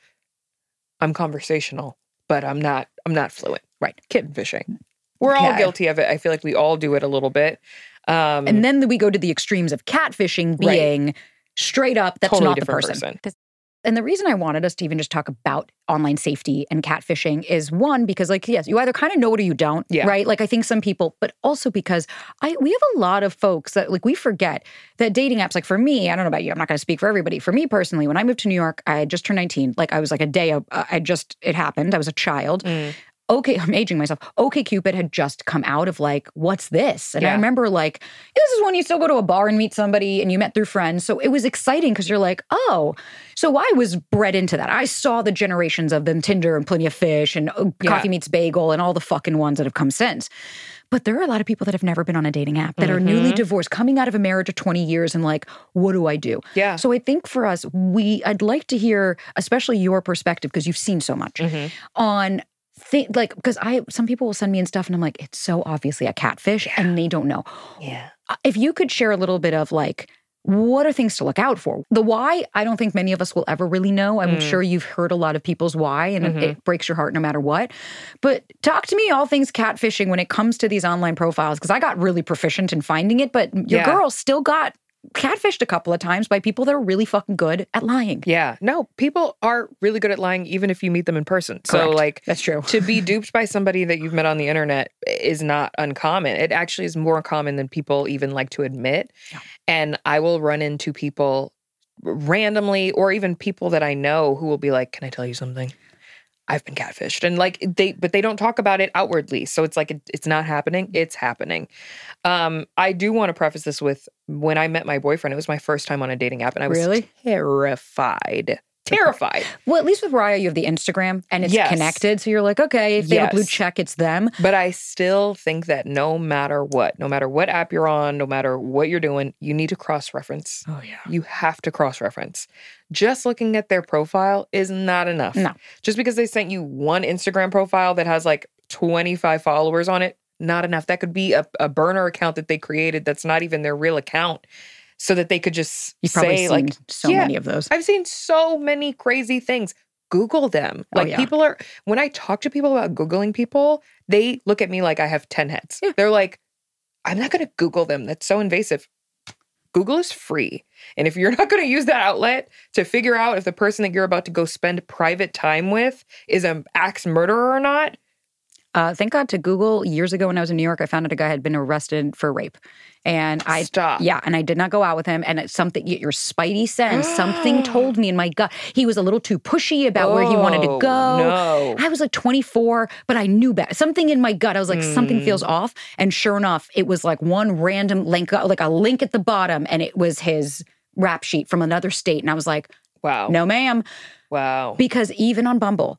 B: I'm conversational, but I'm not I'm not fluent.
A: Right.
B: Kitten fishing. We're all
A: Okay.
B: guilty of it. I feel like we all do it a little bit. Um,
A: And then we go to the extremes of catfishing being straight up, that's
B: Totally
A: not the
B: different
A: person.
B: person.
A: And the reason I wanted us to even just talk about online safety and catfishing is one, because like, yes, you either kind of know it or you don't,
B: Yeah.
A: right? Like I think some people, but also because I we have a lot of folks that like we forget that dating apps, like for me, I don't know about you, I'm not going to speak for everybody. For me personally, when I moved to New York, I had just turned nineteen. Like I was like a day, uh, I just, it happened. I was a child.
B: Mm.
A: Okay, I'm aging myself. OkCupid had just come out of like, what's this? And
B: Yeah.
A: I remember like, this is when you still go to a bar and meet somebody and you met through friends. So it was exciting because you're like, oh, so I was bred into that. I saw the generations of them, Tinder and Plenty of Fish and uh,
B: Yeah.
A: Coffee Meets Bagel and all the fucking ones that have come since. But there are a lot of people that have never been on a dating app that are newly divorced, coming out of a marriage of twenty years and like, what do I do?
B: Yeah.
A: So I think for us, we, I'd like to hear, especially your perspective, because you've seen so much on Think, like, because I, some people will send me in stuff and I'm like, it's so obviously a catfish and they don't know.
B: Yeah.
A: If you could share a little bit of like, what are things to look out for? The why, I don't think many of us will ever really know. I'm
B: Mm.
A: sure you've heard a lot of people's why and
B: Mhm.
A: it, it breaks your heart no matter what. But talk to me all things catfishing when it comes to these online profiles, because I got really proficient in finding it, but your
B: Yeah.
A: girl still got catfished a couple of times by people that are really fucking good at lying.
B: Yeah. No, people are really good at lying even if you meet them in person. So
A: Correct.
B: like
A: That's true.
B: to be duped by somebody that you've met on the internet is not uncommon. It actually is more common than people even like to admit.
A: Yeah.
B: And I will run into people randomly or even people that I know who will be like, "Can I tell you something? I've been catfished." And like they, but they don't talk about it outwardly. So it's like, it, it's not happening. It's happening. Um, I do want to preface this with when I met my boyfriend, it was my first time on a dating app and I was
A: Really?
B: terrified, terrified.
A: Well, at least with Raya, you have the Instagram and it's
B: Yes.
A: connected. So you're like, okay, if they have a blue
B: Yes.
A: check, it's them.
B: But I still think that no matter what, no matter what app you're on, no matter what you're doing, you need to cross-reference.
A: Oh, yeah.
B: You have to cross-reference. Just looking at their profile is not enough.
A: No.
B: Just because they sent you one Instagram profile that has like twenty-five followers on it, not enough. That could be a, a burner account that they created that's not even their real account so that they could just
A: You've probably
B: say
A: seen
B: like,
A: so
B: yeah,
A: many of those.
B: I've seen so many crazy things. Google them.
A: Oh,
B: Like
A: yeah.
B: people are, when I talk to people about Googling people, they look at me like I have ten heads.
A: Yeah.
B: They're like, I'm not going to Google them. That's so invasive. Google is free. And if you're not going to use that outlet to figure out if the person that you're about to go spend private time with is an axe murderer or not,
A: Uh, thank God to Google. Years ago when I was in New York, I found out a guy had been arrested for rape. And I,
B: stop.
A: yeah, and I did not go out with him. And it's something, your spidey sense, something told me in my gut. He was a little too pushy about where he wanted to
B: Oh,
A: go.
B: no.
A: I was like twenty-four, but I knew better. Something in my gut, I was like, something feels
B: Hmm.
A: off. And sure enough, it was like one random link, like a link at the bottom, and it was his rap sheet from another state. And I was like,
B: Wow.
A: no, ma'am.
B: Wow.
A: Because even on Bumble,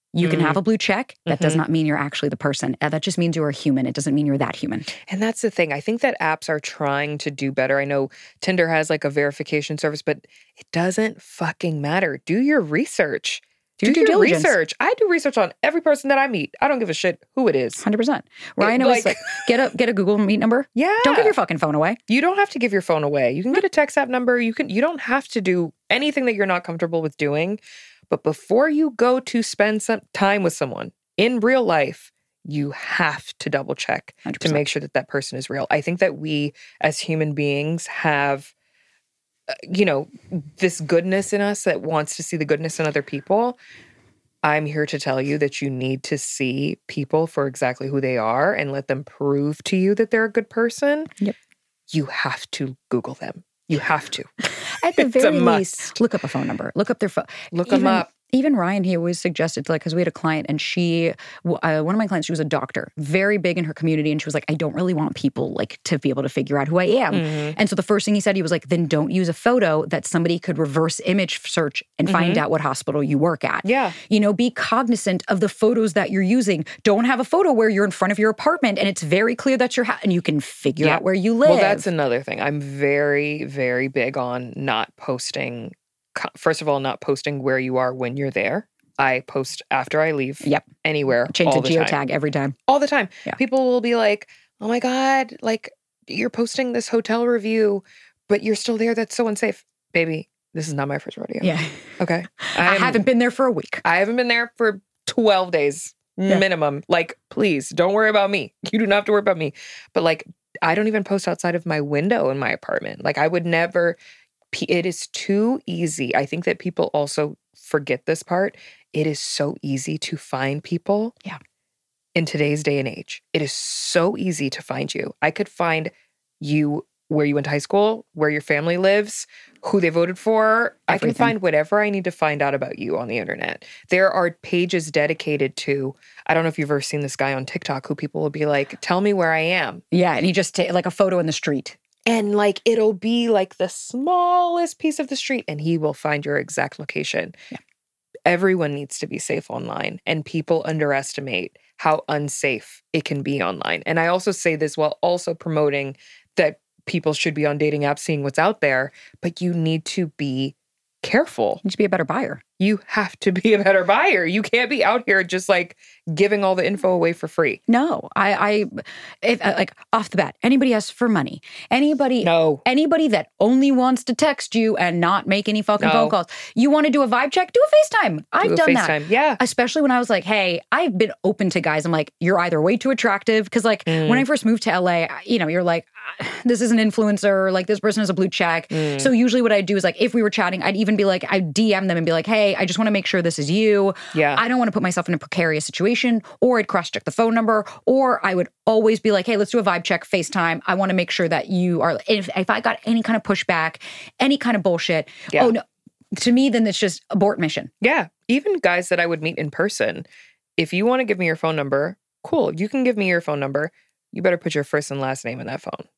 A: You can
B: Mm.
A: have a blue check. That does
B: Mhm.
A: not mean you're actually the person. Uh, That just means you're a human. It doesn't mean you're that human.
B: And that's the thing. I think that apps are trying to do better. I know Tinder has like a verification service, but it doesn't fucking matter. Do your research.
A: Do
B: Do
A: your due
B: your
A: diligence.
B: research. I do research on every person that I meet. I don't give a shit who it is.
A: one hundred percent. Ryan
B: It,
A: always
B: like-
A: like, get a get a Google Meet number.
B: Yeah.
A: Don't give your fucking phone away.
B: You don't have to give your phone away. You can get a text app number. You can you don't have to do anything that you're not comfortable with doing. But before you go to spend some time with someone in real life, you have to double check
A: one hundred
B: to
A: percent.
B: make sure that that person is real. I think that we as human beings have uh, you know, this goodness in us that wants to see the goodness in other people. I'm here to tell you that you need to see people for exactly who they are and let them prove to you that they're a good person.
A: Yep.
B: You have to Google them. You have to.
A: At the
B: It's a
A: very
B: must.
A: least, look up a phone number. Look up their phone.
B: Look them up.
A: Even Ryan, he always suggested, like, because we had a client and she, uh, one of my clients, she was a doctor, very big in her community. And she was like, I don't really want people like to be able to figure out who I am.
B: Mhm.
A: And so the first thing he said, he was like, then don't use a photo that somebody could reverse image search and find
B: Mhm.
A: out what hospital you work at.
B: Yeah.
A: You know, be cognizant of the photos that you're using. Don't have a photo where you're in front of your apartment and it's very clear that you're, ha- and you can figure
B: Yeah.
A: out where you live.
B: Well, that's another thing. I'm very, very big on not posting. co- First of all, not posting where you are when you're there. I post after I leave.
A: Yep.
B: Anywhere.
A: Change
B: all
A: the
B: the
A: geotag
B: time.
A: every time.
B: All the time.
A: Yeah.
B: People will be like, oh my God, like you're posting this hotel review, but you're still there. That's so unsafe. Baby, this is not my first rodeo.
A: Yeah.
B: Okay.
A: I
B: I'm-
A: haven't been there for a week.
B: I haven't been there for twelve days
A: Yeah.
B: minimum. Like, please don't worry about me. You do not have to worry about me. But like, I don't even post outside of my window in my apartment. Like, I would never, p- it is too easy. I think that people also forget this part. It is so easy to find people.
A: Yeah.
B: In today's day and age, it is so easy to find you. I could find you where you went to high school, where your family lives, who they voted for. I can
A: Everything.
B: find whatever I need to find out about you on the internet. There are pages dedicated to, I don't know if you've ever seen this guy on TikTok who people will be like, tell me where I am.
A: Yeah, and he just take like a photo in the street.
B: And like, it'll be like the smallest piece of the street and he will find your exact location.
A: Yeah.
B: Everyone needs to be safe online and people underestimate how unsafe it can be online. And I also say this while also promoting that people should be on dating apps seeing what's out there, but you need to be careful.
A: You should be a better buyer.
B: You have to be a better buyer. You can't be out here just like giving all the info away for free.
A: No, I, I, if, uh, like off the bat, anybody asks for money, anybody,
B: No.
A: anybody that only wants to text you and not make any fucking
B: No.
A: phone calls. You want to do a vibe check? Do a FaceTime. I've
B: Do a
A: done that.
B: FaceTime. Yeah.
A: Especially when I was like, hey, I've been open to guys. I'm like, you're either way too attractive. Cause like
B: Mm.
A: when I first moved to L A, I- you know, you're like, ah, this is an influencer. Like this person has a blue check.
B: Mm.
A: So usually what I do is like, if we were chatting, I'd even be like, I'd D M them and be like, hey, I just want to make sure this is you.
B: Yeah.
A: I don't want to put myself in a precarious situation, or I'd cross check the phone number, or I would always be like, hey, let's do a vibe check, FaceTime. I want to make sure that you are, if, if I got any kind of pushback, any kind of bullshit,
B: Yeah.
A: oh no, to me, then it's just abort mission.
B: Yeah. Even guys that I would meet in person, if you want to give me your phone number, cool. You can give me your phone number. You better put your first and last name in that phone.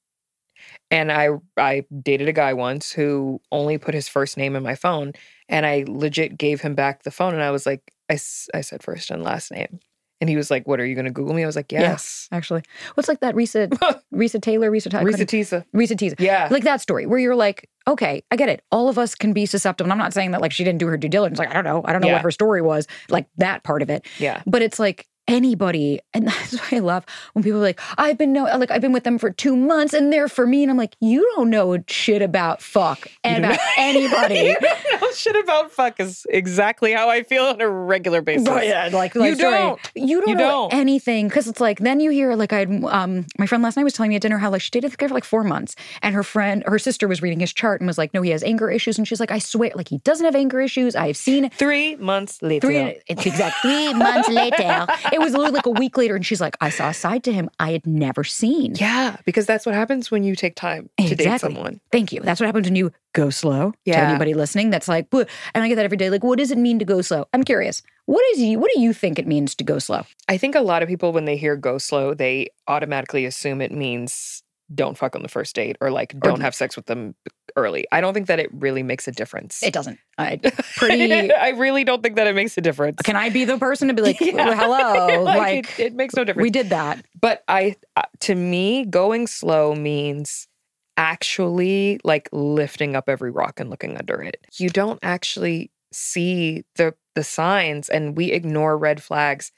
B: And I I dated a guy once who only put his first name in my phone. And I legit gave him back the phone. And I was like, I, s- I said first and last name. And he was like, what, are you going to Google me? I was like, yes.
A: Actually, what's like that Risa, Risa Taylor, Risa Taylor,
B: Risa Tisa.
A: Risa Teesa.
B: Yeah.
A: Like that story where you're like, okay, I get it. All of us can be susceptible. And I'm not saying that like she didn't do her due diligence. Like, I don't know. I don't know
B: Yeah.
A: what her story was, like that part of it.
B: Yeah.
A: But it's like anybody, and that's why I love when people are like, I've been no, like I've been with them for two months and they're for me. And I'm like, you don't know shit about fuck and
B: don't
A: about anybody.
B: You don't know shit about fuck is exactly how I feel on a regular basis.
A: But yeah, like,
B: You
A: like story.
B: don't.
A: You don't
B: You
A: know
B: don't.
A: anything because it's like then you hear like I had um my friend last night was telling me at dinner how like she dated the guy for like four months and her friend her sister was reading his chart and was like, no, he has anger issues, and she's like, I swear, like he doesn't have anger issues. I've seen it.
B: Three months later.
A: Three, it's exact three months later. It was literally like a week later, and she's like, I saw a side to him I had never seen.
B: Yeah, because that's what happens when you take time to date
A: Exactly.
B: someone.
A: Thank you. That's what happens when you go slow. To
B: Yeah.
A: anybody listening, that's like, "Bleh." And I get that every day. Like, what does it mean to go slow? I'm curious. What is you? What do you think it means to go slow?
B: I think a lot of people, when they hear go slow, they automatically assume it means don't fuck on the first date or like don't have sex with them early. I don't think that it really makes a difference.
A: It doesn't. I pretty.
B: I really don't think that it makes a difference.
A: Can I be the person to be like,
B: Yeah.
A: hello?
B: like,
A: like
B: it, it makes no difference.
A: we did that.
B: But I, uh, to me, going slow means actually like lifting up every rock and looking under it. You don't actually see the the signs, and we ignore red flags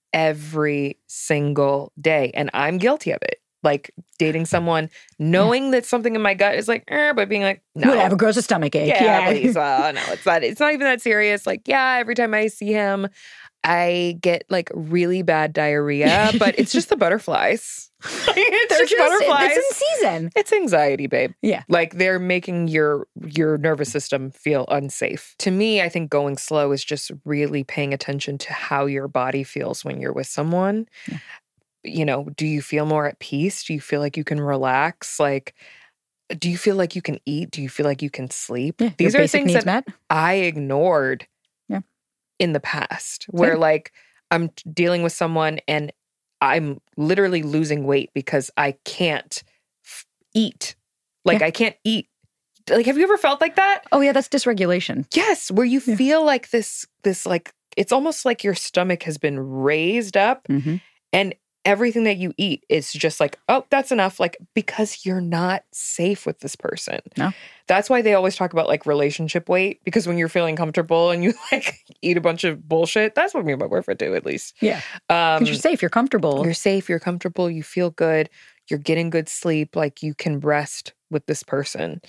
B: every single day. And I'm guilty of it. Like dating someone, knowing yeah. that something in my gut is like, eh, but being like, no.
A: Whatever, grows a stomach ache.
B: Yeah,
A: Yeah.
B: please. Uh, no, it's not, it's not even that serious. Like, yeah, every time I see him, I get like really bad diarrhea, but it's just the butterflies. it's
A: They're
B: just,
A: just
B: butterflies.
A: It's in season.
B: It's anxiety, babe.
A: Yeah.
B: Like they're making your your nervous system feel unsafe. To me, I think going slow is just really paying attention to how your body feels when you're with someone. Yeah. You know, do you feel more at peace? Do you feel like you can relax? Like, do you feel like you can eat? Do you feel like you can sleep?
A: Yeah,
B: These
A: your
B: are
A: basic
B: things
A: needs
B: that
A: met.
B: I ignored
A: yeah.
B: in the past, where
A: Same.
B: like I'm dealing with someone and I'm literally losing weight because I can't f- eat. Like
A: yeah.
B: I can't eat. Like, have you ever felt like that?
A: Oh yeah, that's dysregulation.
B: Yes, where you
A: yeah.
B: feel like this, this like, it's almost like your stomach has been raised up
A: mm-hmm.
B: and everything that you eat is just like, oh, that's enough. Like, because you're not safe with this person.
A: No.
B: That's why they always talk about like relationship weight, because when you're feeling comfortable and you like eat a bunch of bullshit, that's what me and my boyfriend do, at least.
A: Yeah.
B: Um,
A: because you're safe, you're comfortable.
B: You're safe, you're comfortable, you feel good, you're getting good sleep, like you can rest with this person.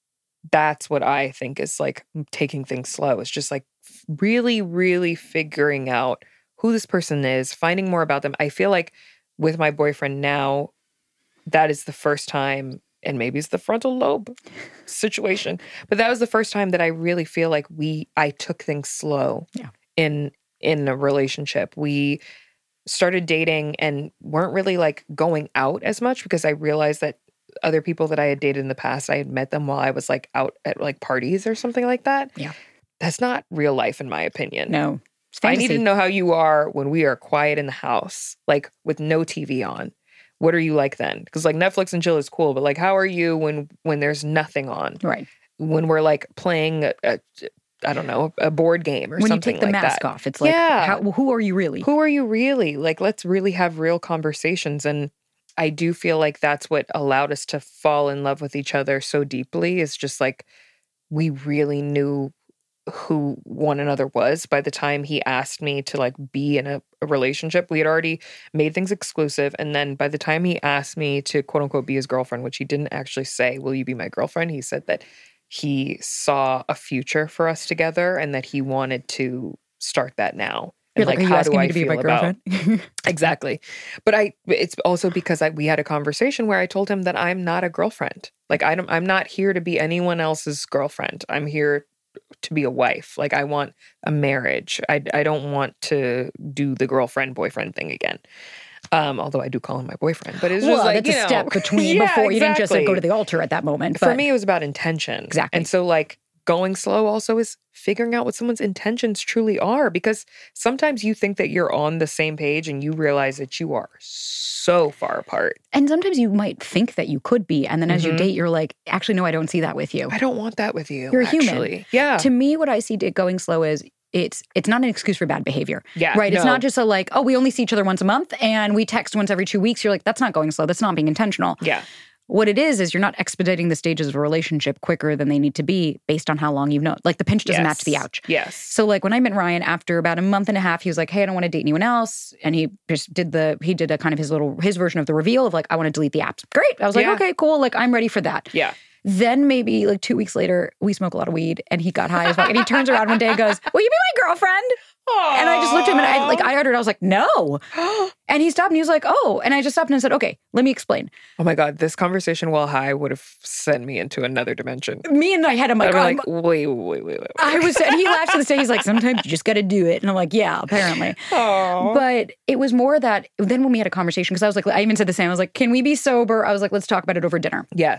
B: That's what I think is like taking things slow. It's just like really, really figuring out who this person is, finding more about them. I feel like with my boyfriend now, that is the first time, and maybe it's the frontal lobe situation, but that was the first time that I really feel like we, I took things slow
A: yeah.
B: in, in a relationship. We started dating and weren't really like going out as much because I realized that other people that I had dated in the past, I had met them while I was like out at like parties or something like that.
A: Yeah.
B: That's not real life in my opinion.
A: No.
B: I need to know how you are when we are quiet in the house, like with no T V on. What are you like then? Because like Netflix and chill is cool, but like how are you when when there's nothing on?
A: Right.
B: When we're like playing, a, a, I don't know, a board game or
A: when
B: something like that.
A: When you take the mask off, it's like,
B: yeah.
A: how, who are you really?
B: Who are you really? Like, let's really have real conversations. And I do feel like that's what allowed us to fall in love with each other so deeply, is just like we really knew who one another was by the time he asked me to like be in a, a relationship. We had already made things exclusive, and then by the time he asked me to quote unquote be his girlfriend, which he didn't actually say, will you be my girlfriend? He said that he saw a future for us together and that he wanted to start that now.
A: You're
B: And
A: like,
B: like,
A: are you
B: how
A: asking
B: do
A: me
B: I
A: to be
B: feel
A: my
B: about
A: girlfriend?
B: Exactly. But I, it's also because I, we had a conversation where I told him that I'm not a girlfriend. Like I don't, I'm not here to be anyone else's girlfriend. I'm here to be a wife. Like I want a marriage. I, I don't want to do the girlfriend boyfriend thing again. Um, although I do call him my boyfriend, but it's just
A: well,
B: like,
A: that's
B: you
A: a
B: know,
A: step between
B: yeah,
A: before you didn't just like
B: exactly.
A: go to the altar at that moment.
B: For
A: but-
B: me, it was about intention.
A: Exactly.
B: And so like going slow also is figuring out what someone's intentions truly are, because sometimes you think that you're on the same page and you realize that you are so far apart.
A: And sometimes you might think that you could be. And then as
B: Mhm.
A: you date, you're like, actually, no, I don't see that with you.
B: I don't want that with you.
A: You're a
B: actually.
A: human.
B: Yeah.
A: To me, what I see it going slow is it's it's not an excuse for bad behavior.
B: Yeah.
A: Right? It's
B: no.
A: not just a like, oh, we only see each other once a month and we text once every two weeks. You're like, that's not going slow. That's not being intentional.
B: Yeah.
A: What it is, is you're not expediting the stages of a relationship quicker than they need to be based on how long you've known. Like the pinch doesn't
B: Yes.
A: match the ouch.
B: Yes.
A: So like when I met Ryan, after about a month and a half, he was like, hey, I don't want to date anyone else. And he just did the, he did a kind of his little, his version of the reveal of like, I want to delete the apps. Great. I was like,
B: Yeah.
A: okay, cool. Like I'm ready for that.
B: Yeah.
A: Then maybe like two weeks later, we smoke a lot of weed and he got high as fuck. And he turns around one day and goes, will you be my girlfriend?
B: Aww.
A: And I just looked at him and I like I uttered, I was like, no. And he stopped and he was like, oh. And I just stopped and I said, okay, let me explain.
B: Oh my God, this conversation while high would have sent me into another dimension.
A: Me and I had him like,
B: I'd be
A: oh,
B: like, wait, wait, wait, wait, wait.
A: I was, and he laughs to this day. He's like, sometimes you just got to do it. And I'm like, yeah, apparently.
B: Aww.
A: But it was more that then when we had a conversation, because I was like, I even said the same. I was like, can we be sober? I was like, let's talk about it over dinner.
B: Yes.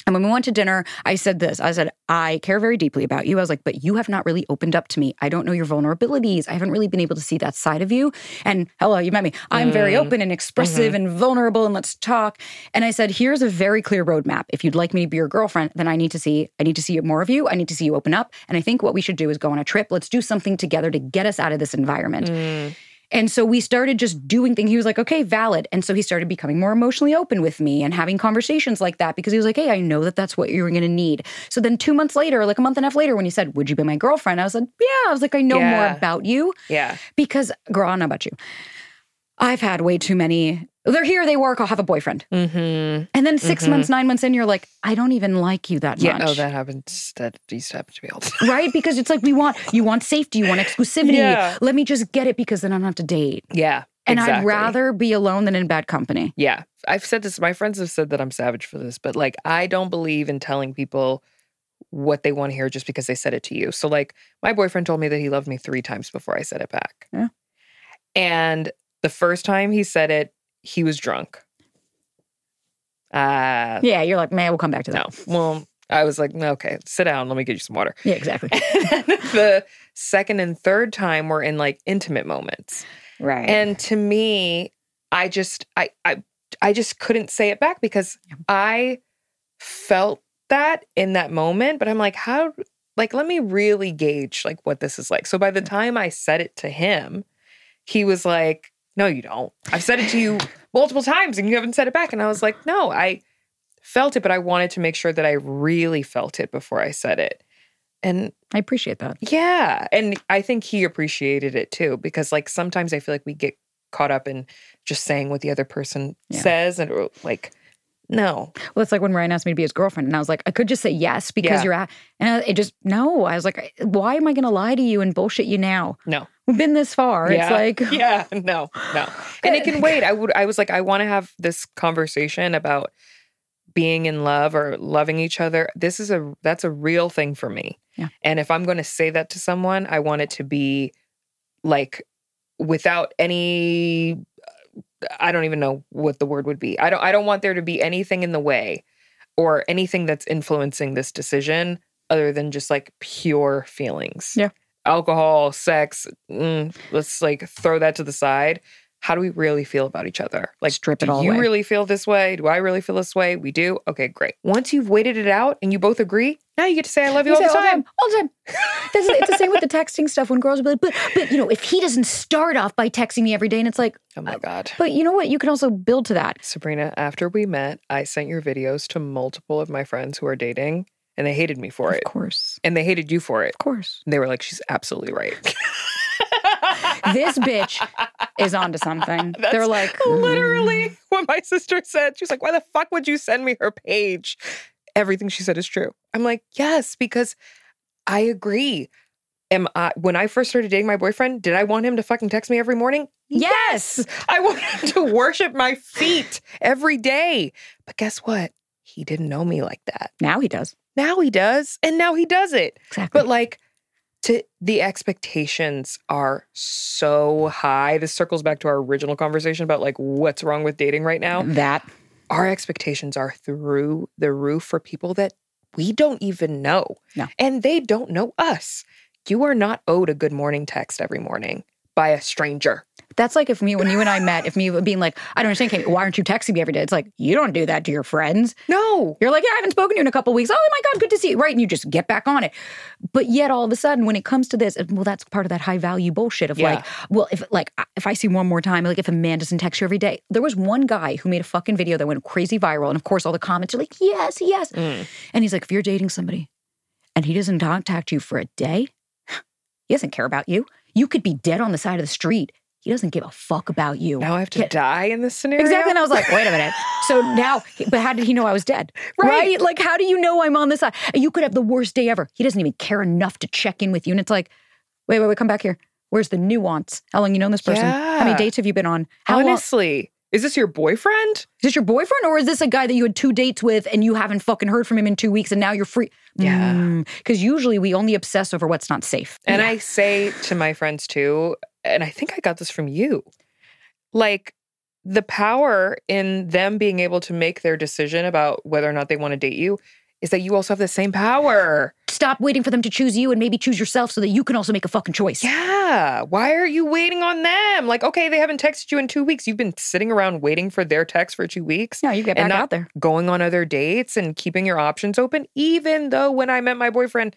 A: And when we went to dinner, I said this. I said, I care very deeply about you. I was like, but you have not really opened up to me. I don't know your vulnerabilities. I haven't really been able to see that side of you. And hello, you met me. I'm mm. very open and expressive mm-hmm. and vulnerable, and let's talk. And I said, here's a very clear roadmap. If you'd like me to be your girlfriend, then I need to see, I need to see more of you. I need to see you open up. And I think what we should do is go on a trip. Let's do something together to get us out of this environment. Mm. And so we started just doing things. He was like, okay, valid. And so he started becoming more emotionally open with me and having conversations like that because he was like, hey, I know that that's what you're going to need. So then two months later, like a month and a half later, when he said, would you be my girlfriend? I was like, yeah. I was like, I know
B: yeah.
A: more about you.
B: Yeah.
A: Because, girl, I don't know about you. I've had way too many. They're here, they work, I'll have a boyfriend. Mm-hmm. And then six mm-hmm. months, nine months in, you're like, I don't even like you that
B: yeah.
A: much.
B: Oh, that happens. That used to happen to me all the time.
A: Right? Because it's like, we want, you want safety, you want exclusivity. Yeah. Let me just get it because then I don't have to date.
B: Yeah.
A: And
B: exactly.
A: I'd rather be alone than in bad company.
B: Yeah. I've said this, my friends have said that I'm savage for this, but like, I don't believe in telling people what they want to hear just because they said it to you. So like, my boyfriend told me that he loved me three times before I said it back.
A: Yeah.
B: And the first time he said it, he was drunk. Uh,
A: yeah, you're like, man, we'll come back to that.
B: No. Well, I was like, okay, sit down. Let me get you some water.
A: Yeah, exactly.
B: And the second and third time were in like intimate moments.
A: Right.
B: And to me, I just, I, I, I just couldn't say it back because yeah. I felt that in that moment, but I'm like, how, like, let me really gauge like what this is like. So by the time I said it to him, he was like, no, you don't. I've said it to you multiple times and you haven't said it back. And I was like, no, I felt it, but I wanted to make sure that I really felt it before I said it. And
A: I appreciate that.
B: Yeah. And I think he appreciated it too, because like sometimes I feel like we get caught up in just saying what the other person yeah. says and like, no.
A: Well, it's like when Ryan asked me to be his girlfriend and I was like, I could just say yes because yeah. you're at, and it just, no. I was like, why am I going to lie to you and bullshit you now?
B: No.
A: We've been this far.
B: Yeah.
A: It's like.
B: Yeah, no, no. And it can wait. I would, I was like, I want to have this conversation about being in love or loving each other. This is a, that's a real thing for me.
A: Yeah.
B: And if I'm going to say that to someone, I want it to be like without any, I don't even know what the word would be. I don't, I don't want there to be anything in the way or anything that's influencing this decision other than just like pure feelings.
A: Yeah.
B: Alcohol, sex, mm, let's like throw that to the side. How do we really feel about each other? Like,
A: strip it
B: do
A: all
B: you
A: away.
B: really feel this way? Do I really feel this way? We do? Okay, great. Once you've waited it out and you both agree, now you get to say, I love you, you all, the time.
A: all the time. All the time. This is, it's the same with the texting stuff when girls will be like, but, but, you know, if he doesn't start off by texting me every day, and it's like,
B: oh my God.
A: But you know what? You can also build to that.
B: Sabrina, after we met, I sent your videos to multiple of my friends who are dating. And they hated me for
A: of
B: it.
A: Of course.
B: And they hated you for it.
A: Of course.
B: And they were like, she's absolutely right.
A: This bitch is onto something.
B: That's
A: They're like.
B: Literally what my sister said. She was like, why the fuck would you send me her page? Everything she said is true. I'm like, yes, because I agree. Am I, when I first started dating my boyfriend, did I want him to fucking text me every morning?
A: Yes.
B: yes. I wanted him to worship my feet every day. But guess what? He didn't know me like that.
A: Now he does.
B: Now he does. And now he does it.
A: Exactly.
B: But like, to the expectations are so high. This circles back to our original conversation about like what's wrong with dating right now.
A: That.
B: Our expectations are through the roof for people that we don't even know.
A: No.
B: And they don't know us. You are not owed a good morning text every morning by a stranger.
A: That's like if me, when you and I met, if me being like, I don't understand, Kate, why aren't you texting me every day? It's like, you don't do that to your friends.
B: No.
A: You're like, yeah, I haven't spoken to you in a couple of weeks. Oh my God, good to see you. Right. And you just get back on it. But yet all of a sudden, when it comes to this, well, that's part of that high value bullshit of yeah. like, well, if like, if I see one more time, like if a man doesn't text you every day, there was one guy who made a fucking video that went crazy viral. And of course, all the comments are like, yes, yes. Mm. And he's like, if you're dating somebody and he doesn't contact you for a day, he doesn't care about you. You could be dead on the side of the street. He doesn't give a fuck about you.
B: Now I have to Get, die in this scenario?
A: Exactly. And I was like, wait a minute. So now, but how did he know I was dead? Right. right? Like, how do you know I'm on this side? You could have the worst day ever. He doesn't even care enough to check in with you. And it's like, wait, wait, wait, come back here. Where's the nuance? How long you known this person?
B: Yeah.
A: How many dates have you been on? How
B: Honestly.
A: Long?
B: Is this your boyfriend? Is
A: this your boyfriend? Or is this a guy that you had two dates with and you haven't fucking heard from him in two weeks and now you're free?
B: Yeah.
A: Because mm, usually we only obsess over what's not safe.
B: And
A: yeah.
B: I say to my friends too, and I think I got this from you, like the power in them being able to make their decision about whether or not they want to date you is that you also have the same power.
A: Stop waiting for them to choose you and maybe choose yourself so that you can also make a fucking choice.
B: Yeah. Why are you waiting on them? Like, okay, they haven't texted you in two weeks. You've been sitting around waiting for their text for two weeks.
A: No, you get back
B: and not
A: out there.
B: Going on other dates and keeping your options open. Even though when I met my boyfriend,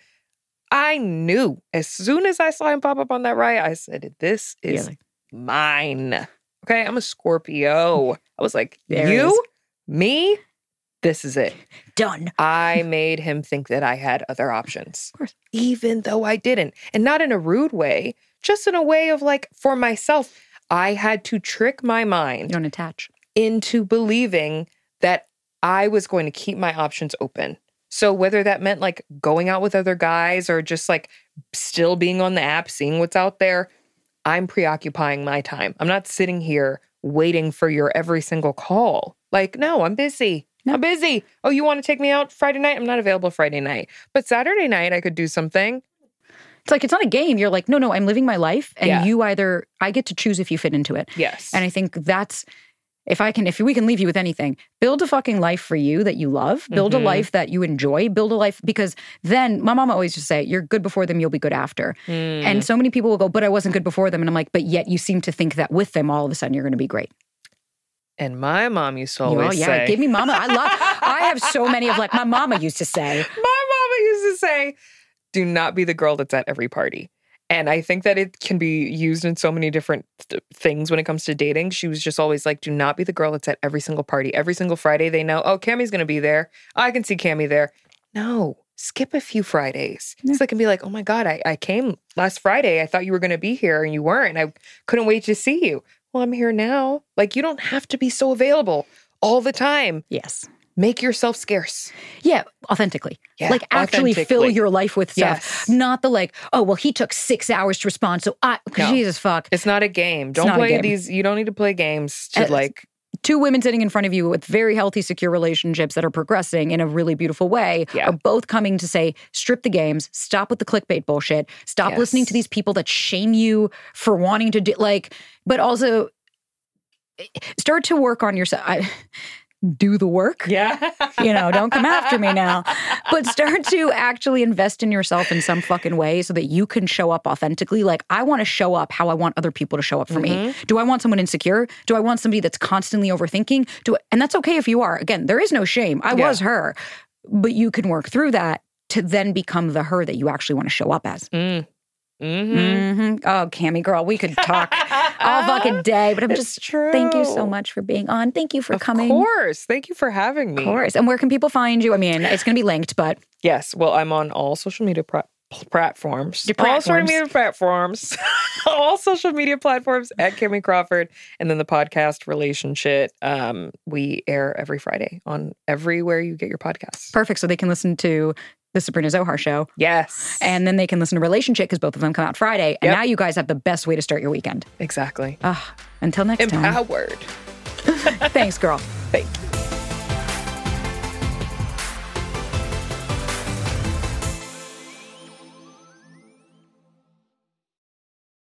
B: I knew as soon as I saw him pop up on that ride, I said, this is
A: Really?
B: mine. Okay, I'm a Scorpio. I was like,
A: There it
B: you,
A: is.
B: me, this is it.
A: Done.
B: I made him think that I had other options.
A: Of course.
B: Even though I didn't. And not in a rude way, just in a way of like, for myself, I had to trick my
A: You
B: mind
A: don't attach.
B: into believing that I was going to keep my options open. So whether that meant like going out with other guys or just like still being on the app, seeing what's out there, I'm preoccupying my time. I'm not sitting here waiting for your every single call. Like, no, I'm busy.
A: No.
B: I'm busy. Oh, you want to take me out Friday night? I'm not available Friday night. But Saturday night, I could do something.
A: It's like, it's not a game. You're like, no, no, I'm living my life. And
B: Yeah.
A: you either, I get to choose if you fit into it.
B: Yes.
A: And I think that's, if I can, if we can leave you with anything, build a fucking life for you that you love, build
B: Mhm.
A: a life that you enjoy, build a life, because then my mama always just say, you're good before them, you'll be good after.
B: Mm.
A: And so many people will go, but I wasn't good before them. And I'm like, but yet you seem to think that with them, all of a sudden you're going to be great.
B: And my mom used to
A: Oh,
B: always
A: yeah,
B: say,
A: give me mama. I love, I have so many of like, my mama used to say.
B: my mama used to say, do not be the girl that's at every party. And I think that it can be used in so many different th- things when it comes to dating. She was just always like, do not be the girl that's at every single party. Every single Friday they know, oh, Cammie's going to be there. I can see Cammie there. No, skip a few Fridays.
A: Yeah.
B: So I can be like, oh my God, I, I came last Friday. I thought you were going to be here and you weren't. And I couldn't wait to see you. Well, I'm here now. Like, you don't have to be so available all the time.
A: Yes.
B: Make yourself scarce.
A: Yeah, authentically.
B: Yeah,
A: like actually fill
B: authentically.
A: your life with stuff.
B: Yes.
A: Not the like, oh, well, he took six hours to respond. So I,
B: No.
A: Jesus fuck.
B: It's not a game. Don't
A: not a
B: play
A: game.
B: these. You don't need to play games to
A: Uh,
B: like.
A: Two women sitting in front of you with very healthy, secure relationships that are progressing in a really beautiful way
B: Yeah.
A: are both coming to say, strip the games, stop with the clickbait bullshit, stop
B: Yes.
A: listening to these people that shame you for wanting to do, like, but also start to work on yourself. I, do the work.
B: Yeah.
A: You know, don't come after me now. But start to actually invest in yourself in some fucking way so that you can show up authentically. Like, I want to show up how I want other people to show up for
B: Mm-hmm.
A: me. Do I want someone insecure? Do I want somebody that's constantly overthinking? Do I, and that's okay if you are. Again, there is no shame. I
B: Yeah.
A: was her. But you can work through that to then become the her that you actually want to show up as.
B: Mm. Mm-hmm.
A: Mm-hmm. Oh, Cammie girl, we could talk all fucking day, but I'm
B: It's
A: just,
B: true.
A: thank you so much for being on. Thank you for
B: Of
A: coming.
B: course. Thank you for having me.
A: Of course. And where can people find you? I mean, it's going to be linked, but
B: Yes. Well, I'm on all social media pra- platforms.
A: Your
B: All social
A: platforms.
B: media platforms. all social media platforms at Cammie Crawford. And then the podcast Relationship. Um, we air every Friday on everywhere you get your podcasts.
A: perfect. So they can listen to the Sabrina Zohar show.
B: Yes.
A: And then they can listen to Relationship because both of them come out Friday. And
B: Yep.
A: now you guys have the best way to start your weekend.
B: Exactly.
A: Ah, until next time.
B: Empowered.
A: Thanks, girl.
B: Thank you.